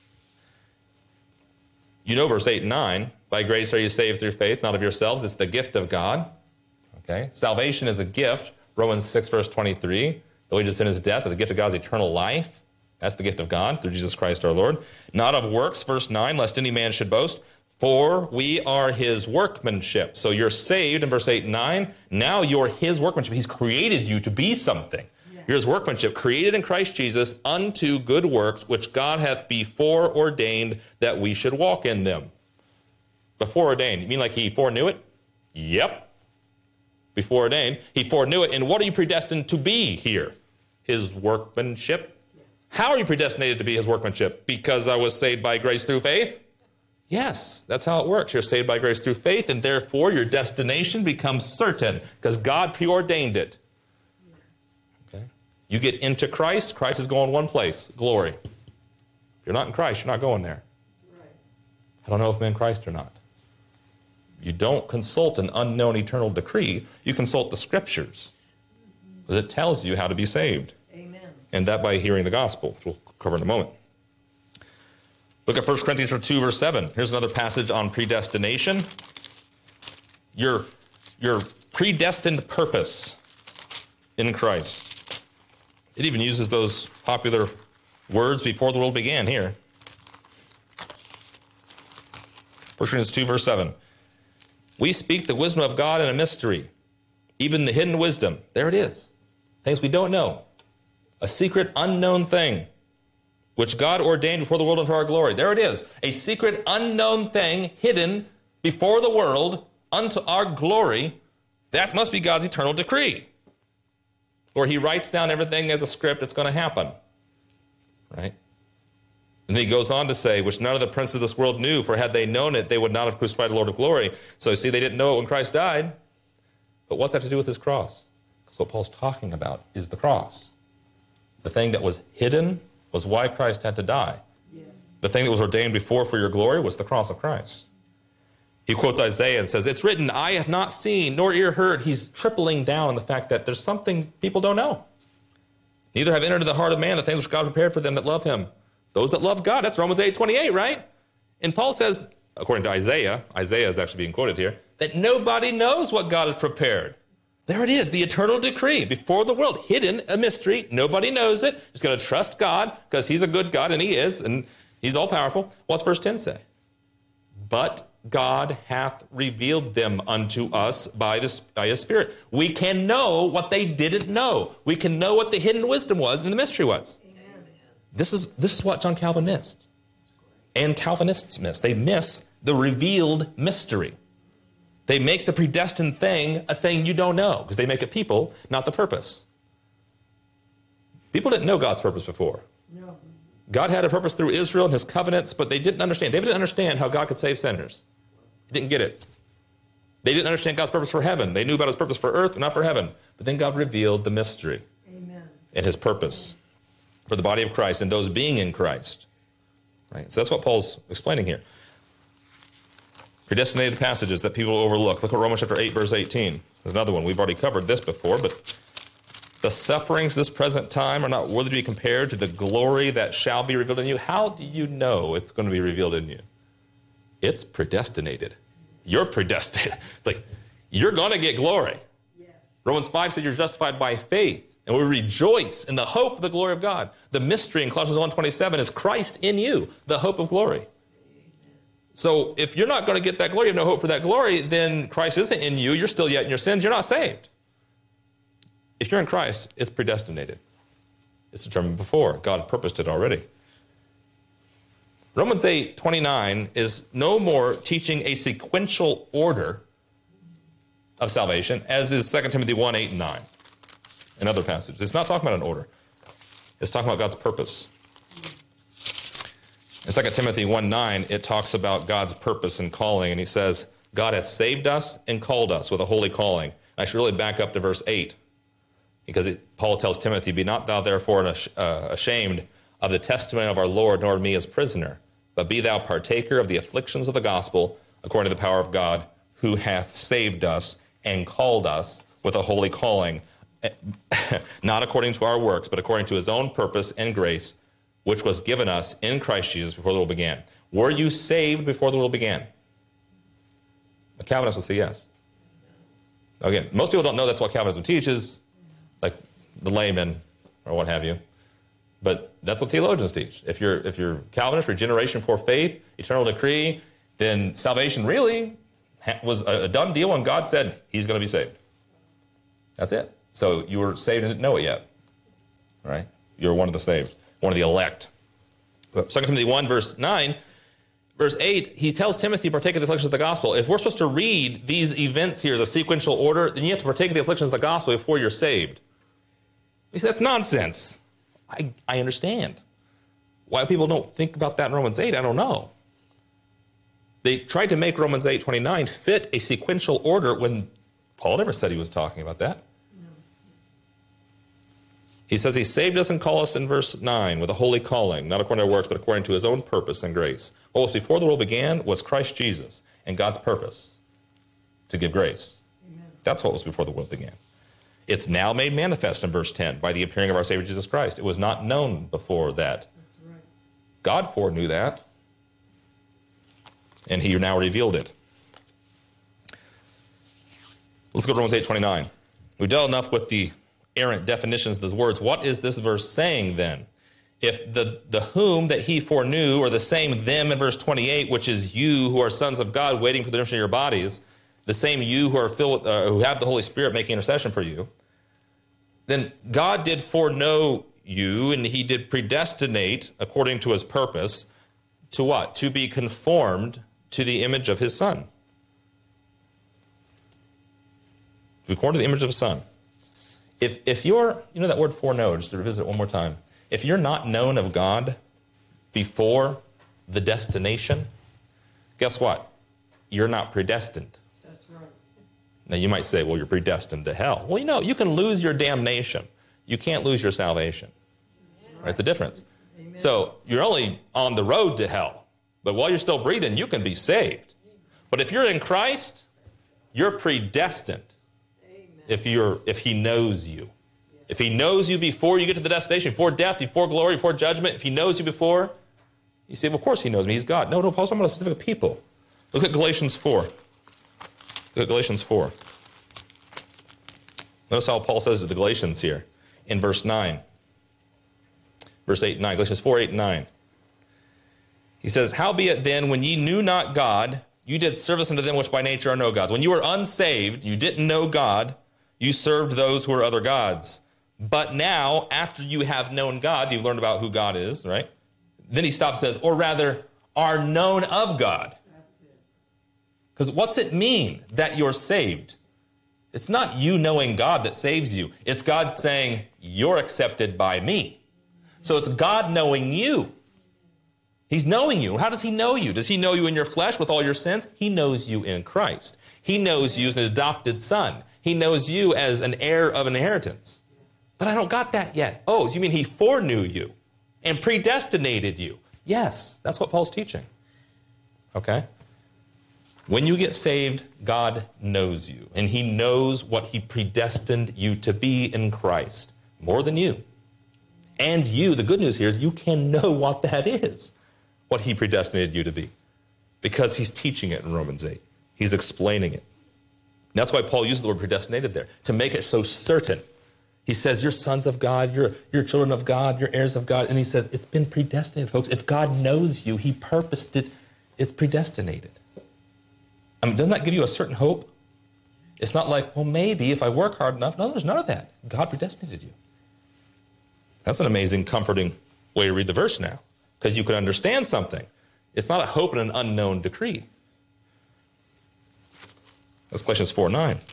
You know verse 8 and 9. By grace are you saved through faith, not of yourselves. It's the gift of God. Okay? Salvation is a gift. Romans 6, verse 23. The wages of sin is death, but the gift of God is eternal life. That's the gift of God through Jesus Christ our Lord. Not of works, verse 9, lest any man should boast. For we are his workmanship. So you're saved in verse 8 and 9. Now you're his workmanship. He's created you to be something. You're his workmanship, created in Christ Jesus unto good works, which God hath before ordained that we should walk in them. Before ordained. You mean like he foreknew it? Yep. Before ordained. He foreknew it. And what are you predestined to be here? His workmanship. How are you predestinated to be his workmanship? Because I was saved by grace through faith? Yes, that's how it works. You're saved by grace through faith, and therefore your destination becomes certain because God preordained it. Okay? You get into Christ, Christ is going one place, glory. If you're not in Christ, you're not going there. I don't know if I'm in Christ or not. You don't consult an unknown eternal decree. You consult the Scriptures that tells you how to be saved. Amen. And that by hearing the gospel, which we'll cover in a moment. Look at 1 Corinthians 2, verse 7. Here's another passage on predestination. Your predestined purpose in Christ. It even uses those popular words before the world began here. 1 Corinthians 2, verse 7. We speak the wisdom of God in a mystery, even the hidden wisdom. There it is. Things we don't know. A secret, unknown thing, which God ordained before the world unto our glory. There it is. A secret, unknown thing hidden before the world unto our glory. That must be God's eternal decree. Or he writes down everything as a script. It's going to happen. Right? And then he goes on to say, which none of the princes of this world knew, for had they known it, they would not have crucified the Lord of glory. So you see, they didn't know it when Christ died. But what's that have to do with his cross? Because what Paul's talking about is the cross. The thing that was hidden was why Christ had to die. Yes. The thing that was ordained before for your glory was the cross of Christ. He quotes Isaiah and says, it's written, I have not seen, nor ear heard. He's tripling down on the fact that there's something people don't know. Neither have entered into the heart of man the things which God prepared for them that love him. Those that love God, that's Romans 8:28, right? And Paul says, according to Isaiah is actually being quoted here, that nobody knows what God has prepared. There it is, the eternal decree before the world, hidden, a mystery. Nobody knows it. Just got to trust God because he's a good God, and he is, and he's all powerful. What's verse 10 say? But God hath revealed them unto us by his Spirit. We can know what they didn't know. We can know what the hidden wisdom was and the mystery was. Amen. This is what John Calvin missed. And Calvinists miss. They miss the revealed mystery. They make the predestined thing a thing you don't know because they make it people, not the purpose. People didn't know God's purpose before. No. God had a purpose through Israel and his covenants, but they didn't understand. David didn't understand how God could save sinners. He didn't get it. They didn't understand God's purpose for heaven. They knew about his purpose for earth, but not for heaven. But then God revealed the mystery. Amen. And his purpose for the body of Christ and those being in Christ. Right? So that's what Paul's explaining here. Predestinated passages that people overlook. Look at Romans chapter 8, verse 18. There's another one. We've already covered this before, but the sufferings of this present time are not worthy to be compared to the glory that shall be revealed in you. How do you know it's going to be revealed in you? It's predestinated. You're predestinated. Like, you're going to get glory. Yes. Romans 5 says you're justified by faith, and we rejoice in the hope of the glory of God. The mystery in Colossians 1:27 is Christ in you, the hope of glory. So if you're not going to get that glory, you have no hope for that glory, then Christ isn't in you. You're still yet in your sins. You're not saved. If you're in Christ, it's predestinated. It's determined before. God purposed it already. Romans 8:29 is no more teaching a sequential order of salvation, as is 2 Timothy 1:8 and 9. in other passages. It's not talking about an order. It's talking about God's purpose. In 2 Timothy 1:9, it talks about God's purpose and calling, and he says, God hath saved us and called us with a holy calling. And I should really back up to verse 8, because Paul tells Timothy, be not thou therefore ashamed of the testimony of our Lord, nor of me as prisoner, but be thou partaker of the afflictions of the gospel, according to the power of God, who hath saved us and called us with a holy calling, not according to our works, but according to his own purpose and grace, which was given us in Christ Jesus before the world began. Were you saved before the world began? A Calvinist will say yes. Again, most people don't know that's what Calvinism teaches, like the layman or what have you. But that's what theologians teach. If you're Calvinist, regeneration before faith, eternal decree, then salvation really was a done deal when God said he's going to be saved. That's it. So you were saved and didn't know it yet. Right? You're one of the saved, one of the elect. 2 Timothy 1, verse 9, verse 8, he tells Timothy to partake of the afflictions of the gospel. If we're supposed to read these events here as a sequential order, then you have to partake of the afflictions of the gospel before you're saved. You say, that's nonsense. I understand. Why people don't think about that in Romans 8, I don't know. They tried to make Romans 8:29 fit a sequential order when Paul never said he was talking about that. No. He says he saved us and called us in verse 9 with a holy calling, not according to our works, but according to his own purpose and grace. What was before the world began was Christ Jesus and God's purpose to give grace. Amen. That's what was before the world began. It's now made manifest in verse 10 by the appearing of our Savior Jesus Christ. It was not known before that. That's right. God foreknew that, and he now revealed it. Let's go to Romans 8:29. We dealt enough with the errant definitions of those words. What is this verse saying then? If the whom that he foreknew, or the same them in verse 28, which is you who are sons of God waiting for the redemption of your bodies, the same you who are filled with, who have the Holy Spirit making intercession for you, then God did foreknow you, and he did predestinate according to his purpose to what? To be conformed to the image of his Son. According to the image of his Son. If you're, you know that word foreknow, just to revisit it one more time. If you're not known of God before the destination, guess what? You're not predestined. Now, you might say, well, you're predestined to hell. Well, you know, you can lose your damnation. You can't lose your salvation. Right? It's a difference. Amen. So you're only on the road to hell. But while you're still breathing, you can be saved. But if you're in Christ, you're predestined. Amen. If he knows you. If he knows you before you get to the destination, before death, before glory, before judgment, if he knows you before, you say, well, of course he knows me. He's God. No, Paul's talking about specific people. Look at Galatians 4. Look at Galatians 4. Notice how Paul says to the Galatians here in verse 9. Verse 8 and 9. Galatians 4, 8 and 9. He says, howbeit then, when ye knew not God, you did service unto them which by nature are no gods. When you were unsaved, you didn't know God, you served those who are other gods. But now, after you have known God, you've learned about who God is, right? Then he stops and says, or rather, are known of God. Because what's it mean that you're saved? It's not you knowing God that saves you. It's God saying, you're accepted by me. So it's God knowing you. He's knowing you. How does he know you? Does he know you in your flesh with all your sins? He knows you in Christ. He knows you as an adopted son. He knows you as an heir of inheritance. But I don't got that yet. Oh, so you mean he foreknew you and predestinated you? Yes, that's what Paul's teaching. Okay? When you get saved, God knows you, and he knows what he predestined you to be in Christ, more than you. And you, the good news here is you can know what that is, what he predestinated you to be, because he's teaching it in Romans 8. He's explaining it. That's why Paul uses the word predestinated there, to make it so certain. He says, you're sons of God, you're children of God, you're heirs of God, and he says, it's been predestinated, folks. If God knows you, he purposed it, it's predestinated. I mean, doesn't that give you a certain hope? It's not like, well, maybe if I work hard enough. No, there's none of that. God predestinated you. That's an amazing, comforting way to read the verse now, because you can understand something. It's not a hope in an unknown decree. That's Galatians 4:9.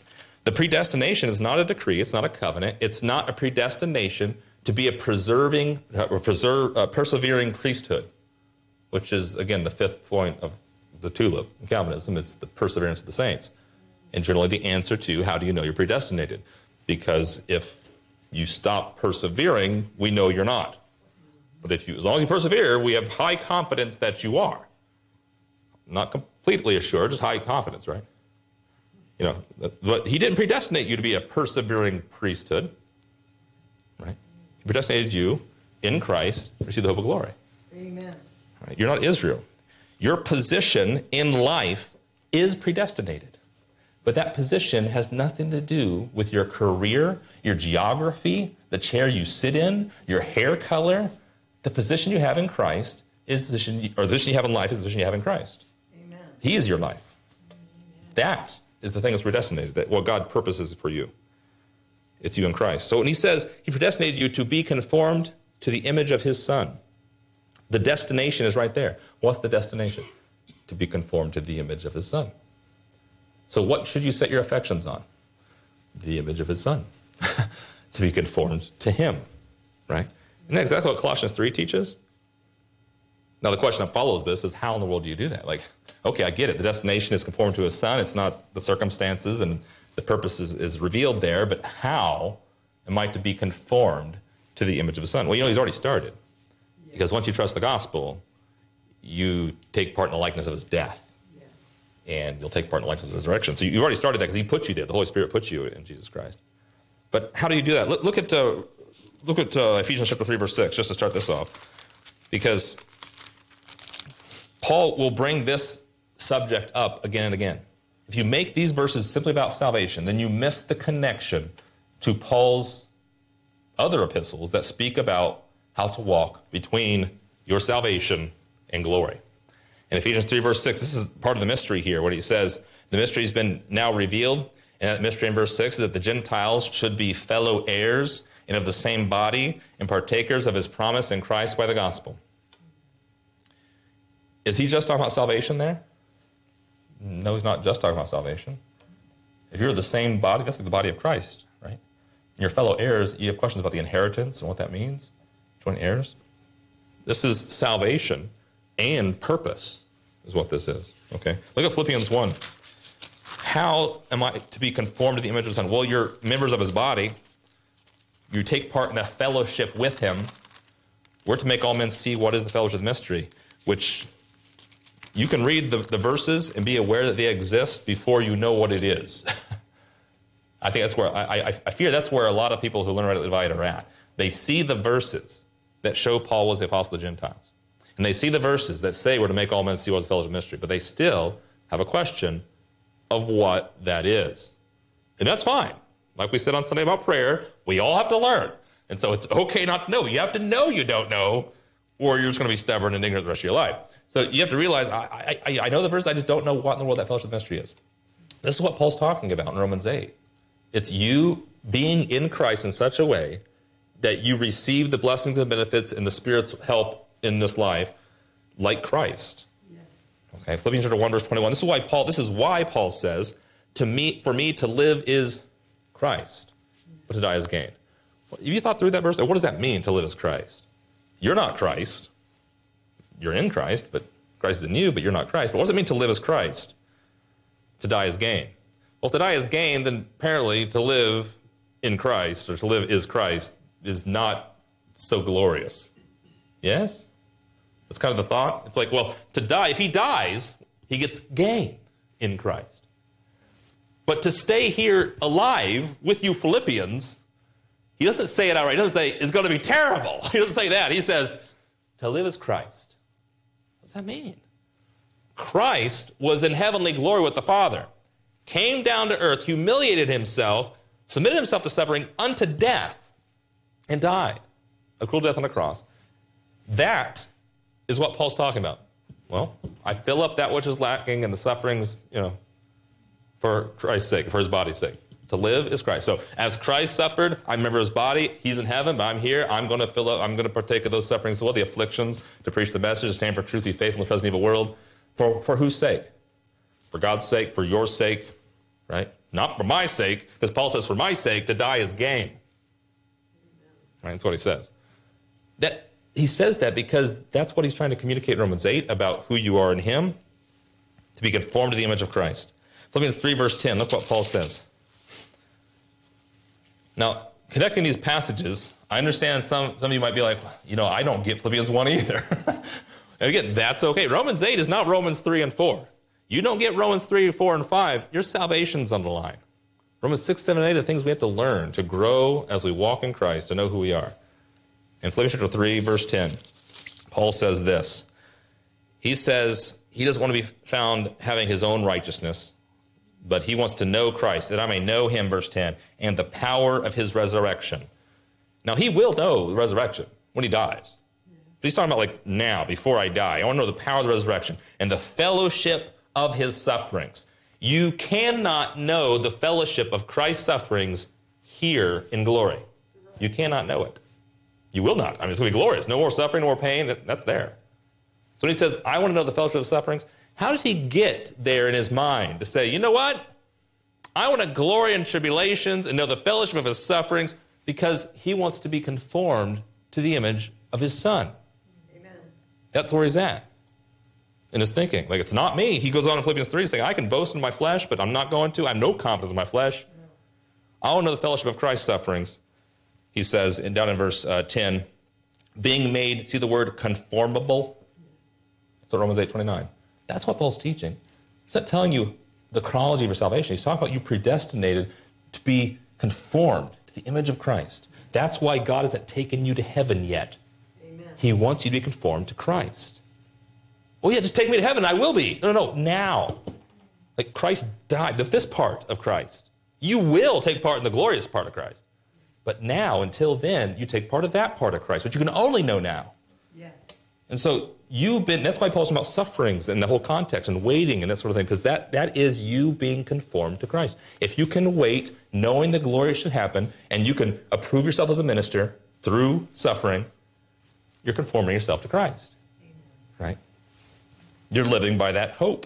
The predestination is not a decree. It's not a covenant. It's not a predestination to be a persevering priesthood, which is, again, the fifth point of the tulip in Calvinism. It's the perseverance of the saints. And generally the answer to how do you know you're predestinated? Because if you stop persevering, we know you're not. But as long as you persevere, we have high confidence that you are. Not completely assured, just high confidence, right? But he didn't predestinate you to be a persevering priesthood, right? He predestinated you in Christ to receive the hope of glory. Amen. Right? You're not Israel. Your position in life is predestinated. But that position has nothing to do with your career, your geography, the chair you sit in, your hair color. The position you have in Christ is the position, or the position you have in life is the position you have in Christ. Amen. He is your life. That is the thing that's predestinated, that what God purposes for you. It's you in Christ. So when he says he predestinated you to be conformed to the image of his Son, the destination is right there. What's the destination? To be conformed to the image of his Son. So what should you set your affections on? The image of his Son. To be conformed to him, right? Isn't that exactly what Colossians 3 teaches? Now the question that follows this is, how in the world do you do that? Like, okay, I get it. The destination is conformed to his Son. It's not the circumstances, and the purpose is revealed there, but how am I to be conformed to the image of his Son? Well, he's already started. Because once you trust the gospel, you take part in the likeness of his death. And you'll take part in the likeness of his resurrection. So you've already started that because he put you there. The Holy Spirit put you in Jesus Christ. But how do you do that? Look at Ephesians chapter 3, verse 6, just to start this off. Because Paul will bring this subject up again and again. If you make these verses simply about salvation, then you miss the connection to Paul's other epistles that speak about how to walk between your salvation and glory. In Ephesians 3, verse 6, this is part of the mystery here, what he says, the mystery has been now revealed, and that mystery in verse 6 is that the Gentiles should be fellow heirs and of the same body and partakers of his promise in Christ by the gospel. Is he just talking about salvation there? No, he's not just talking about salvation. If you're the same body, that's like the body of Christ, right? And your fellow heirs, you have questions about the inheritance and what that means, joint heirs. This is salvation and purpose is what this is, okay? Look at Philippians 1. How am I to be conformed to the image of the Son? Well, you're members of his body. You take part in a fellowship with him. We're to make all men see what is the fellowship of the mystery, which you can read the verses and be aware that they exist before you know what it is. I think that's where, I fear that's where a lot of people who learn rightly divide are at. They see the verses that show Paul was the apostle of the Gentiles. And they see the verses that say we're to make all men see what is the fellowship of mystery, but they still have a question of what that is. And that's fine. Like we said on Sunday about prayer, we all have to learn. And so it's okay not to know. You have to know you don't know, or you're just going to be stubborn and ignorant the rest of your life. So you have to realize, I know the verse, I just don't know what in the world that fellowship of mystery is. This is what Paul's talking about in Romans 8. It's you being in Christ in such a way that you receive the blessings and benefits and the Spirit's help in this life like Christ. Yeah. Okay, Philippians chapter 1, verse 21. This is why Paul says, for me to live is Christ, but to die is gain. Have you thought through that verse? What does that mean, to live as Christ? You're not Christ. You're in Christ, but Christ is in you, but you're not Christ. But what does it mean to live as Christ? To die is gain. Well, if to die is gain, then apparently to live in Christ, or to live is Christ, is not so glorious. Yes? That's kind of the thought. It's like, well, to die, if he dies, he gets gain in Christ. But to stay here alive with you Philippians, he doesn't say it outright. He doesn't say, it's going to be terrible. He doesn't say that. He says, to live as Christ. What does that mean? Christ was in heavenly glory with the Father, came down to earth, humiliated himself, submitted himself to suffering unto death, and died a cruel death on the cross. That is what Paul's talking about. Well, I fill up that which is lacking and the sufferings, for Christ's sake, for his body's sake. To live is Christ. So as Christ suffered, I remember his body. He's in heaven, but I'm here. I'm going to partake of those sufferings as well, the afflictions, to preach the message, to stand for truth, be faithful in the present evil world. For whose sake? For God's sake, for your sake, right? Not for my sake, because Paul says, for my sake, to die is gain. Right? That's what he says. He says that because that's what he's trying to communicate in Romans 8 about who you are in him, to be conformed to the image of Christ. Philippians 3, verse 10, look what Paul says. Now, connecting these passages, I understand some of you might be like, I don't get Philippians 1 either. And again, that's okay. Romans 8 is not Romans 3 and 4. You don't get Romans 3, 4, and 5, your salvation's on the line. Romans 6, 7, and 8 are things we have to learn to grow as we walk in Christ, to know who we are. In Philippians chapter 3, verse 10, Paul says this. He says he doesn't want to be found having his own righteousness, but he wants to know Christ, that I may know him, verse 10, and the power of his resurrection. Now, he will know the resurrection when he dies. But he's talking about like now, before I die. I want to know the power of the resurrection and the fellowship of his sufferings. You cannot know the fellowship of Christ's sufferings here in glory. You cannot know it. You will not. I mean, it's going to be glorious. No more suffering, no more pain. That's there. So when he says, I want to know the fellowship of sufferings, how did he get there in his mind to say, you know what? I want to glory in tribulations and know the fellowship of his sufferings, because he wants to be conformed to the image of his Son. Amen. That's where he's at in his thinking. Like, it's not me. He goes on in Philippians 3 saying, I can boast in my flesh, but I'm not going to. I have no confidence in my flesh. No. I want to know the fellowship of Christ's sufferings. He says, down in verse 10, being made, see the word conformable? That's what Romans 8:29. That's what Paul's teaching. He's not telling you the chronology of your salvation. He's talking about you predestinated to be conformed to the image of Christ. That's why God hasn't taken you to heaven yet. Amen. He wants you to be conformed to Christ. Oh yeah, just take me to heaven, I will be. No, now. Like Christ died, this part of Christ. You will take part in the glorious part of Christ. But now, until then, you take part of that part of Christ, which you can only know now. Yeah. And so that's why Paul's talking about sufferings and the whole context and waiting and that sort of thing, because that is you being conformed to Christ. If you can wait, knowing the glory should happen, and you can approve yourself as a minister through suffering, you're conforming yourself to Christ. Amen. Right? You're living by that hope.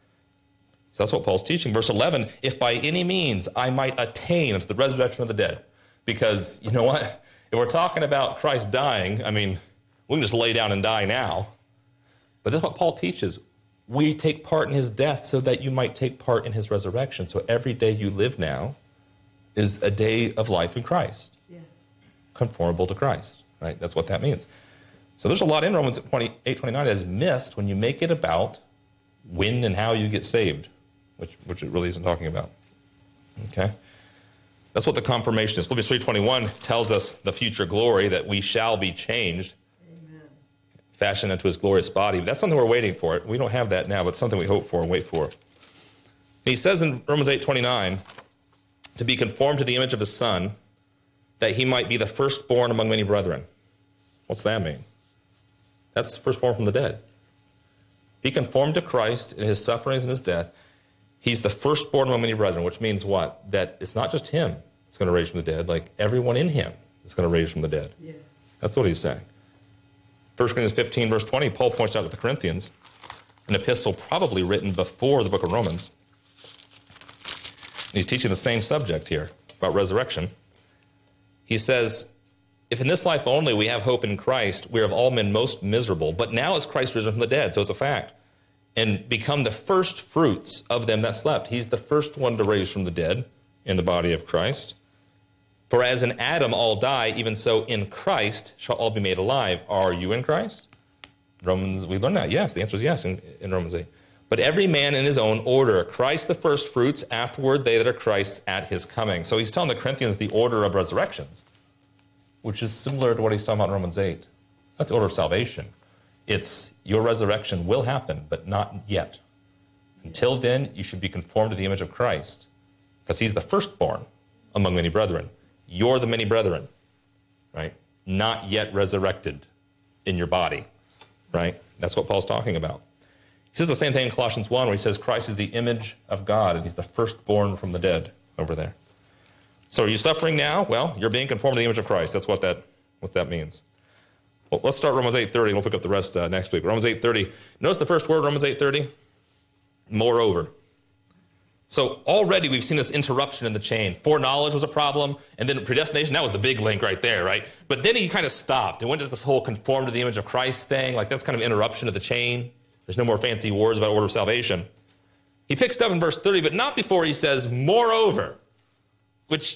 So that's what Paul's teaching. Verse 11, if by any means I might attain to the resurrection of the dead. Because, you know what? If we're talking about Christ dying, I mean, we can just lay down and die now. But that's what Paul teaches. We take part in his death so that you might take part in his resurrection. So every day you live now is a day of life in Christ. Yes. Conformable to Christ, right? That's what that means. So there's a lot in Romans 8:29 that is missed when you make it about when and how you get saved, which it really isn't talking about. Okay? That's what the confirmation is. Philippians 3:21 tells us the future glory, that we shall be changed, fashioned into his glorious body. That's something we're waiting for. We don't have that now, but it's something we hope for and wait for. And he says in Romans 8:29, to be conformed to the image of his Son, that he might be the firstborn among many brethren. What's that mean? That's firstborn from the dead. Be conformed to Christ in his sufferings and his death. He's the firstborn among many brethren, which means what? That it's not just him that's going to raise from the dead, like everyone in him is going to raise from the dead. Yes. That's what he's saying. 1 Corinthians 15, verse 20, Paul points out to the Corinthians, an epistle probably written before the book of Romans. And he's teaching the same subject here about resurrection. He says, if in this life only we have hope in Christ, we are of all men most miserable. But now is Christ risen from the dead, so it's a fact, and become the first fruits of them that slept. He's the first one to raise from the dead in the body of Christ. For as in Adam all die, even so in Christ shall all be made alive. Are you in Christ? Romans, we learned that. Yes, the answer is yes in Romans 8. But every man in his own order. Christ the first fruits, afterward they that are Christ at his coming. So he's telling the Corinthians the order of resurrections, which is similar to what he's talking about in Romans 8. Not the order of salvation. It's your resurrection will happen, but not yet. Until then, you should be conformed to the image of Christ, because he's the firstborn among many brethren. You're the many brethren, right? Not yet resurrected in your body, right? That's what Paul's talking about. He says the same thing in Colossians 1, where he says Christ is the image of God, and he's the firstborn from the dead over there. So are you suffering now? Well, you're being conformed to the image of Christ. That's what that means. Well, let's start Romans 8:30, and we'll pick up the rest next week. Romans 8:30. Notice the first word, Romans 8:30. Moreover. So already we've seen this interruption in the chain. Foreknowledge was a problem, and then predestination, that was the big link right there, right? But then he kind of stopped and went to this whole conform to the image of Christ thing. Like, that's kind of interruption of the chain. There's no more fancy words about order of salvation. He picks up in verse 30, but not before he says, moreover, which,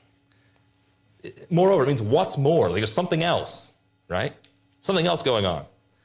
moreover means what's more? Like, there's something else, right? Something else going on.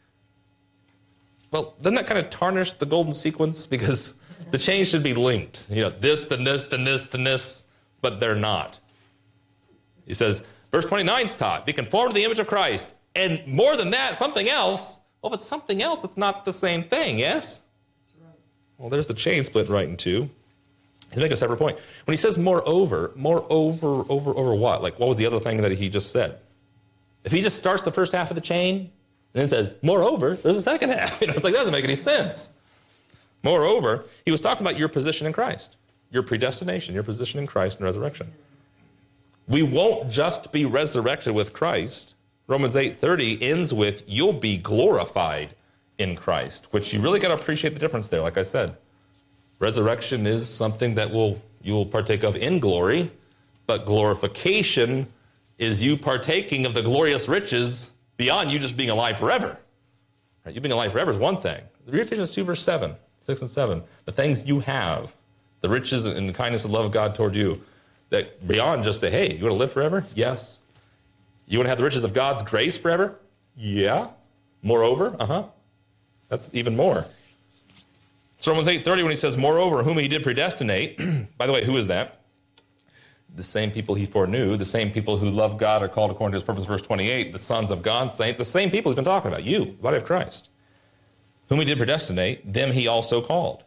Well, doesn't that kind of tarnish the golden sequence? Because the chain should be linked. You know, this, then this, then this, then this, but they're not. He says, verse 29 is taught, be conformed to the image of Christ. And more than that, something else. Well, if it's something else, it's not the same thing, yes? That's right. Well, there's the chain split right in two. He's making a separate point. When he says moreover what? Like, what was the other thing that he just said? If he just starts the first half of the chain and then says, moreover, there's a second half. You know, it's like, that doesn't make any sense. Moreover, he was talking about your position in Christ, your predestination, your position in Christ and resurrection. We won't just be resurrected with Christ. Romans 8:30 ends with, you'll be glorified in Christ, which you really got to appreciate the difference there, like I said. Resurrection is something that you will partake of in glory, but glorification is you partaking of the glorious riches beyond you just being alive forever. Right? You being alive forever is one thing. Read Ephesians 2, verse 7, 6 and 7. The things you have, the riches and the kindness and love of God toward you, that beyond just the, hey, you want to live forever? Yes. You want to have the riches of God's grace forever? Yeah. Moreover? That's even more. So Romans 8:30, when he says, moreover, whom he did predestinate, by the way, who is that? The same people he foreknew, the same people who love God are called according to his purpose, verse 28, the sons of God, saints, the same people he's been talking about, you, the body of Christ. Whom he did predestinate, them he also called.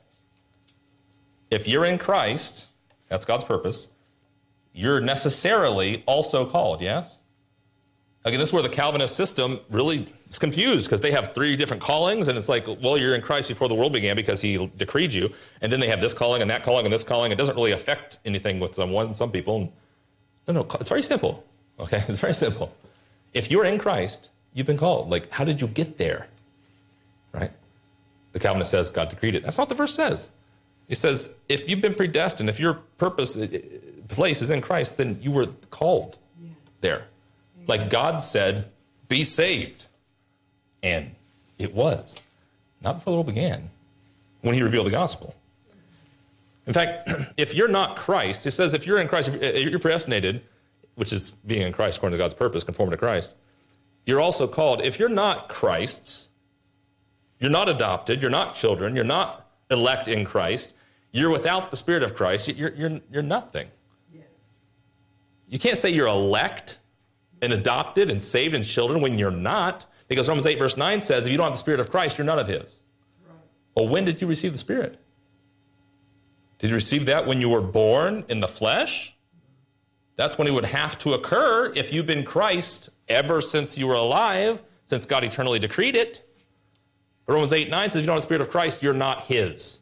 If you're in Christ, that's God's purpose, you're necessarily also called, yes? Again, this is where the Calvinist system really is confused, because they have three different callings, and it's like, well, you're in Christ before the world began because he decreed you, and then they have this calling and that calling and this calling. It doesn't really affect anything with some people. No, it's very simple, okay? It's very simple. If you're in Christ, you've been called. Like, how did you get there, right? The Calvinist says God decreed it. That's not what the verse says. It says, if you've been predestined, if your purpose, place is in Christ, then you were called there. Like God said, be saved. And it was. Not before the world began, when he revealed the gospel. In fact, if you're not Christ, it says if you're in Christ, if you're predestinated, which is being in Christ according to God's purpose, conformed to Christ, you're also called. If you're not Christ's, you're not adopted, you're not children, you're not elect in Christ, you're without the Spirit of Christ, you're nothing. Yes. You can't say you're elect and adopted and saved and children when you're not, because Romans 8 verse 9 says if you don't have the Spirit of Christ, you're none of his. Right. Well, when did you receive the Spirit? Did you receive that when you were born in the flesh? That's when it would have to occur if you've been Christ ever since you were alive, since God eternally decreed it. Romans 8:9 says if you don't have the Spirit of Christ, you're not his.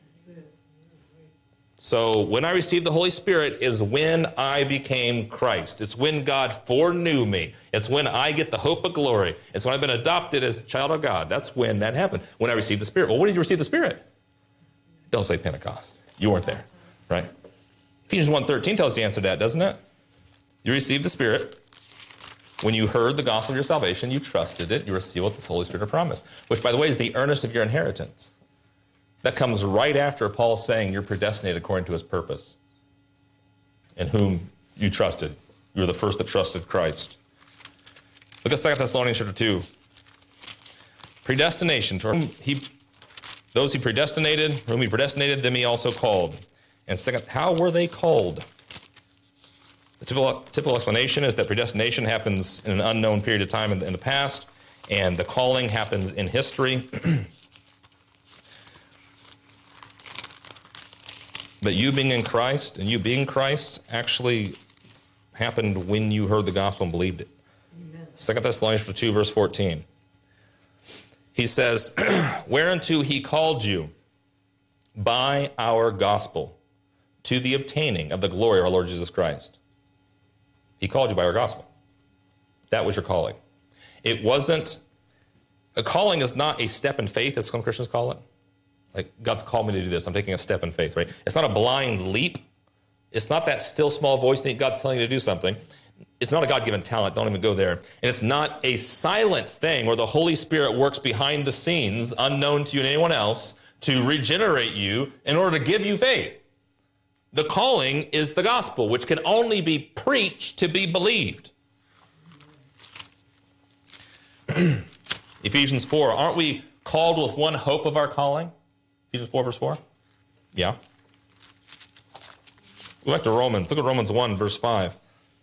So when I received the Holy Spirit is when I became Christ. It's when God foreknew me. It's when I get the hope of glory. It's when I've been adopted as a child of God. That's when that happened, when I received the Spirit. Well, when did you receive the Spirit? Don't say Pentecost. You weren't there, right? Ephesians 1:13 tells the answer to that, doesn't it? You received the Spirit when you heard the gospel of your salvation, you trusted it, you were sealed with this Holy Spirit of promise, which, by the way, is the earnest of your inheritance. That comes right after Paul saying you're predestinated according to his purpose, in whom you trusted. You were the first that trusted Christ. Look at 2 Thessalonians chapter 2. Predestination. Those he predestinated, whom he predestinated, them he also called. And second, how were they called? The typical explanation is that predestination happens in an unknown period of time in the past, and the calling happens in history. But you being in Christ and you being Christ actually happened when you heard the gospel and believed it. Amen. 2 Thessalonians 2, verse 14. He says, whereunto he called you by our gospel to the obtaining of the glory of our Lord Jesus Christ. He called you by our gospel. That was your calling. It wasn't, a calling is not a step in faith, as some Christians call it. Like, God's called me to do this. I'm taking a step in faith, right? It's not a blind leap. It's not that still small voice that God's telling you to do something. It's not a God-given talent. Don't even go there. And it's not a silent thing where the Holy Spirit works behind the scenes, unknown to you and anyone else, to regenerate you in order to give you faith. The calling is the gospel, which can only be preached to be believed. Ephesians 4, aren't we called with one hope of our calling? Ephesians 4, verse 4? Yeah. Go back to Romans. Look at Romans 1, verse 5.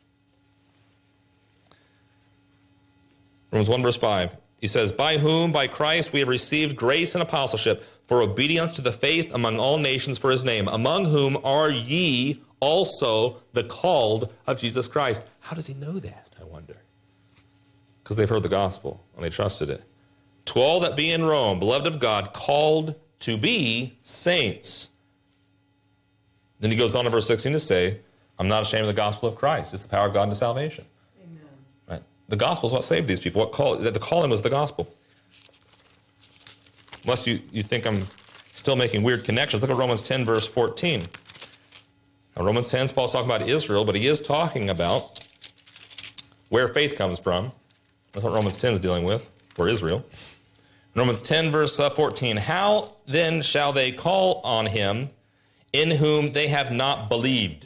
Romans 1, verse 5. He says, by whom, by Christ, we have received grace and apostleship for obedience to the faith among all nations for his name, among whom are ye also the called of Jesus Christ. How does he know that, I wonder? Because they've heard the gospel and they trusted it. To all that be in Rome, beloved of God, called to be saints. Then he goes on in verse 16 to say, I'm not ashamed of the gospel of Christ. It's the power of God unto salvation. Amen. Right? The gospel is what saved these people. The calling was the gospel. Unless you think I'm still making weird connections. Look at Romans 10, verse 14. Now, Romans 10, Paul's talking about Israel, but he is talking about where faith comes from. That's what Romans 10 is dealing with, for Israel. Romans 10, verse 14. How then shall they call on him in whom they have not believed?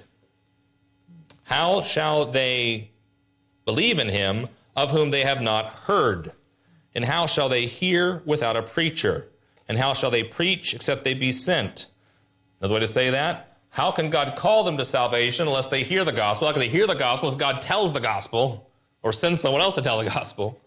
How shall they believe in him of whom they have not heard? And how shall they hear without a preacher? And how shall they preach except they be sent? Another way to say that, how can God call them to salvation unless they hear the gospel? How can they hear the gospel unless God tells the gospel or sends someone else to tell the gospel?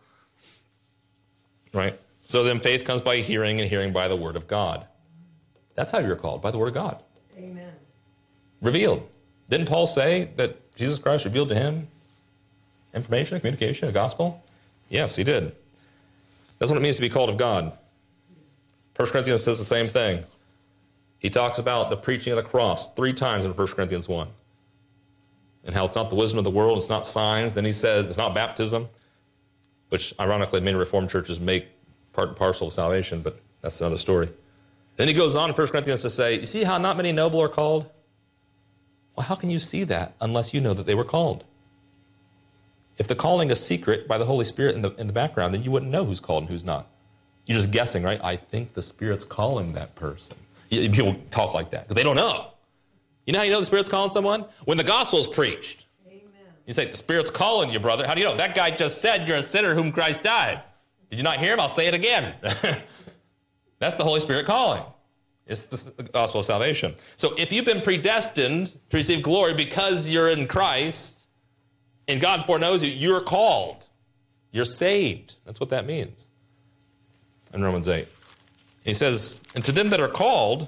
Right? So then faith comes by hearing, and hearing by the word of God. That's how you're called, by the word of God. Amen. Revealed. Didn't Paul say that Jesus Christ revealed to him information, communication, a gospel? Yes, he did. That's what it means to be called of God. 1 Corinthians says the same thing. He talks about the preaching of the cross 3 times in 1 Corinthians 1. And how it's not the wisdom of the world, it's not signs. Then he says it's not baptism, which ironically many Reformed churches make part and parcel of salvation, but that's another story. Then he goes on in 1 Corinthians to say, you see how not many noble are called? Well, how can you see that unless you know that they were called? If the calling is secret by the Holy Spirit in the background, then you wouldn't know who's called and who's not. You're just guessing, right? I think the Spirit's calling that person. People talk like that because they don't know. You know how you know the Spirit's calling someone? When the gospel is preached. Amen. You say, the Spirit's calling you, brother. How do you know? That guy just said you're a sinner whom Christ died. Did you not hear him? I'll say it again. That's the Holy Spirit calling. It's the gospel of salvation. So if you've been predestined to receive glory because you're in Christ and God foreknows you, you're called. You're saved. That's what that means in Romans 8. He says, and to them that are called,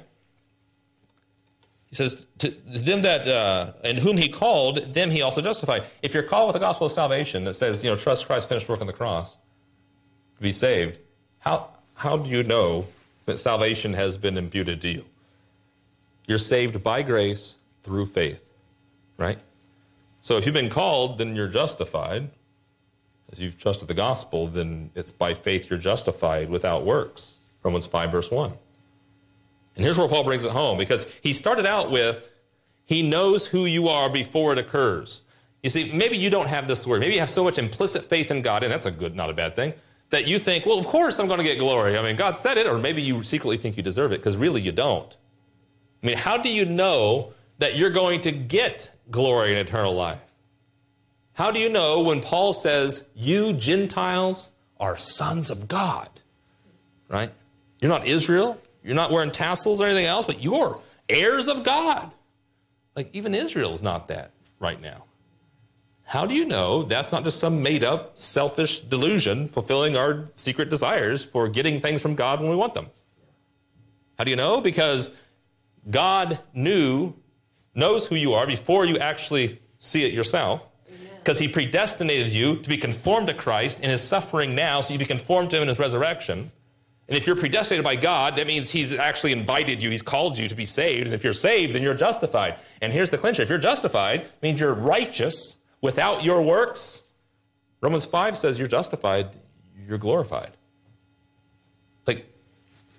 he says, to them that, in whom he called, them he also justified. If you're called with the gospel of salvation that says, trust Christ's finished work on the cross to be saved, how do you know that salvation has been imputed to you? You're saved by grace through faith, right? So if you've been called, then you're justified. As you've trusted the gospel, then it's by faith you're justified without works. Romans 5, verse 1. And here's where Paul brings it home, because he started out with, he knows who you are before it occurs. You see, maybe you don't have this word. Maybe you have so much implicit faith in God, and that's a good, not a bad thing, that you think, well, of course I'm going to get glory. I mean, God said it, or maybe you secretly think you deserve it, because really you don't. I mean, how do you know that you're going to get glory and eternal life? How do you know when Paul says, you Gentiles are sons of God, right? You're not Israel. You're not wearing tassels or anything else, but you're heirs of God. Like, even Israel's not that right now. How do you know that's not just some made-up, selfish delusion fulfilling our secret desires for getting things from God when we want them? How do you know? Because God knows who you are before you actually see it yourself, because he predestinated you to be conformed to Christ in his suffering now, so you be conformed to him in his resurrection. And if you're predestinated by God, that means he's actually invited you, he's called you to be saved. And if you're saved, then you're justified. And here's the clincher. If you're justified, it means you're righteous without your works. Romans 5 says you're justified, you're glorified. Like,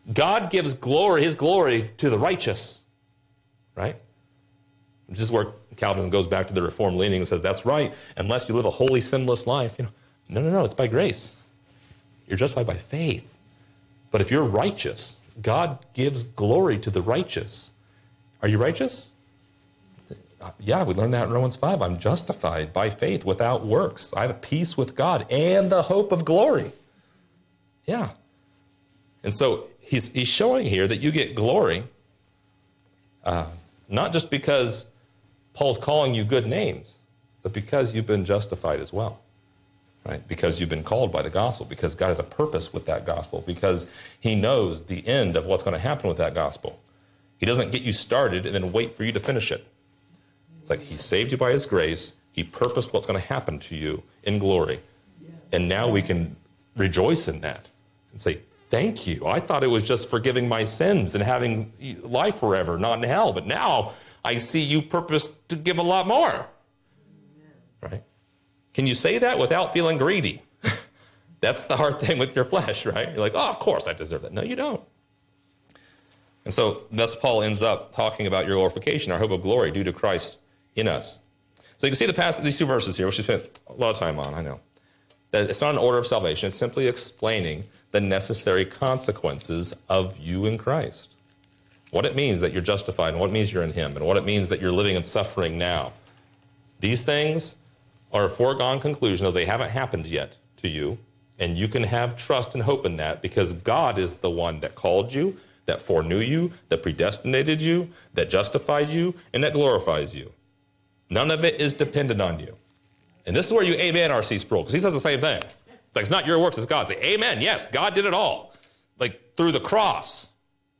God gives glory, his glory, to the righteous, right? This is where Calvinism goes back to the Reformed leaning and says, that's right, unless you live a holy, sinless life. No, it's by grace. You're justified by faith. But if you're righteous, God gives glory to the righteous. Are you righteous? Yeah, we learned that in Romans 5. I'm justified by faith without works. I have a peace with God and the hope of glory. Yeah. And so he's showing here that you get glory, not just because Paul's calling you good names, but because you've been justified as well, right? Because you've been called by the gospel, because God has a purpose with that gospel, because he knows the end of what's going to happen with that gospel. He doesn't get you started and then wait for you to finish it. It's like he saved you by his grace. He purposed what's going to happen to you in glory. And now we can rejoice in that and say, thank you. I thought it was just forgiving my sins and having life forever, not in hell. But now I see you purpose to give a lot more. Right? Can you say that without feeling greedy? That's the hard thing with your flesh, right? You're like, oh, of course I deserve that. No, you don't. And so thus Paul ends up talking about your glorification, our hope of glory due to Christ in us. So you can see the passage, these two verses here, which we spent a lot of time on, I know. That it's not an order of salvation. It's simply explaining the necessary consequences of you in Christ. What it means that you're justified, and what it means you're in him, and what it means that you're living in suffering now. These things are a foregone conclusion, though they haven't happened yet to you, and you can have trust and hope in that because God is the one that called you, that foreknew you, that predestinated you, that justified you, and that glorifies you. None of it is dependent on you. And this is where you amen R.C. Sproul, because he says the same thing. It's like, it's not your works, it's God's. Say, amen, yes, God did it all. Like, through the cross.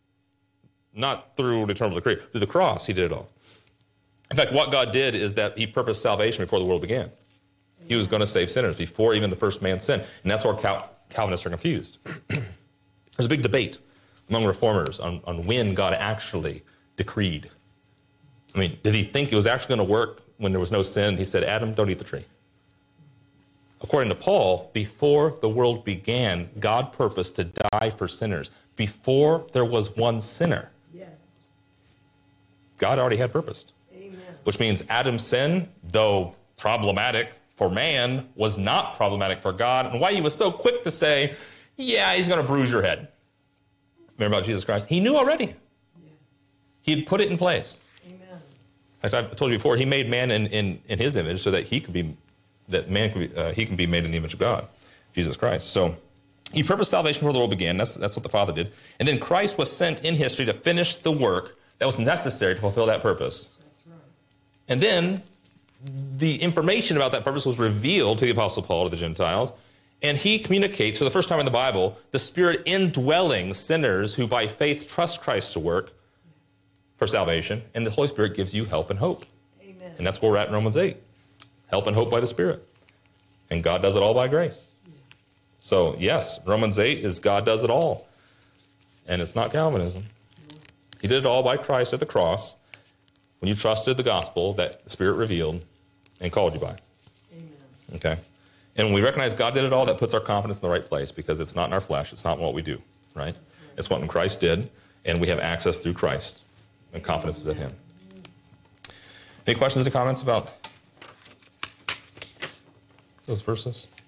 Not through the terms of the creator. Through the cross, he did it all. In fact, what God did is that he purposed salvation before the world began. He was going to save sinners before even the first man sinned. And that's where Calvinists are confused. There's a big debate among reformers on when God actually decreed. I mean, did he think it was actually going to work when there was no sin? He said, Adam, don't eat the tree. According to Paul, before the world began, God purposed to die for sinners. Before there was one sinner. Yes. God already had purposed. Amen. Which means Adam's sin, though problematic for man, was not problematic for God. And why he was so quick to say, yeah, he's going to bruise your head. Remember about Jesus Christ? He knew already. Yes. He'd put it in place. Amen. In fact, I've told you before, he made man in his image so that he could be, he can be made in the image of God, Jesus Christ. So he purposed salvation before the world began. That's what the Father did. And then Christ was sent in history to finish the work that was necessary to fulfill that purpose. That's right. And then the information about that purpose was revealed to the Apostle Paul, to the Gentiles, and he communicates, for the first time in the Bible, the Spirit indwelling sinners who by faith trust Christ to work for salvation, and the Holy Spirit gives you help and hope. Amen. And that's where we're at in Romans 8. Help and hope by the Spirit. And God does it all by grace. So, yes, Romans 8 is God does it all. And it's not Calvinism. He did it all by Christ at the cross when you trusted the gospel that the Spirit revealed and called you by. Amen. Okay? And when we recognize God did it all, that puts our confidence in the right place because it's not in our flesh. It's not what we do, right? It's what Christ did, and we have access through Christ, and confidence is in him. Any questions or comments about those verses?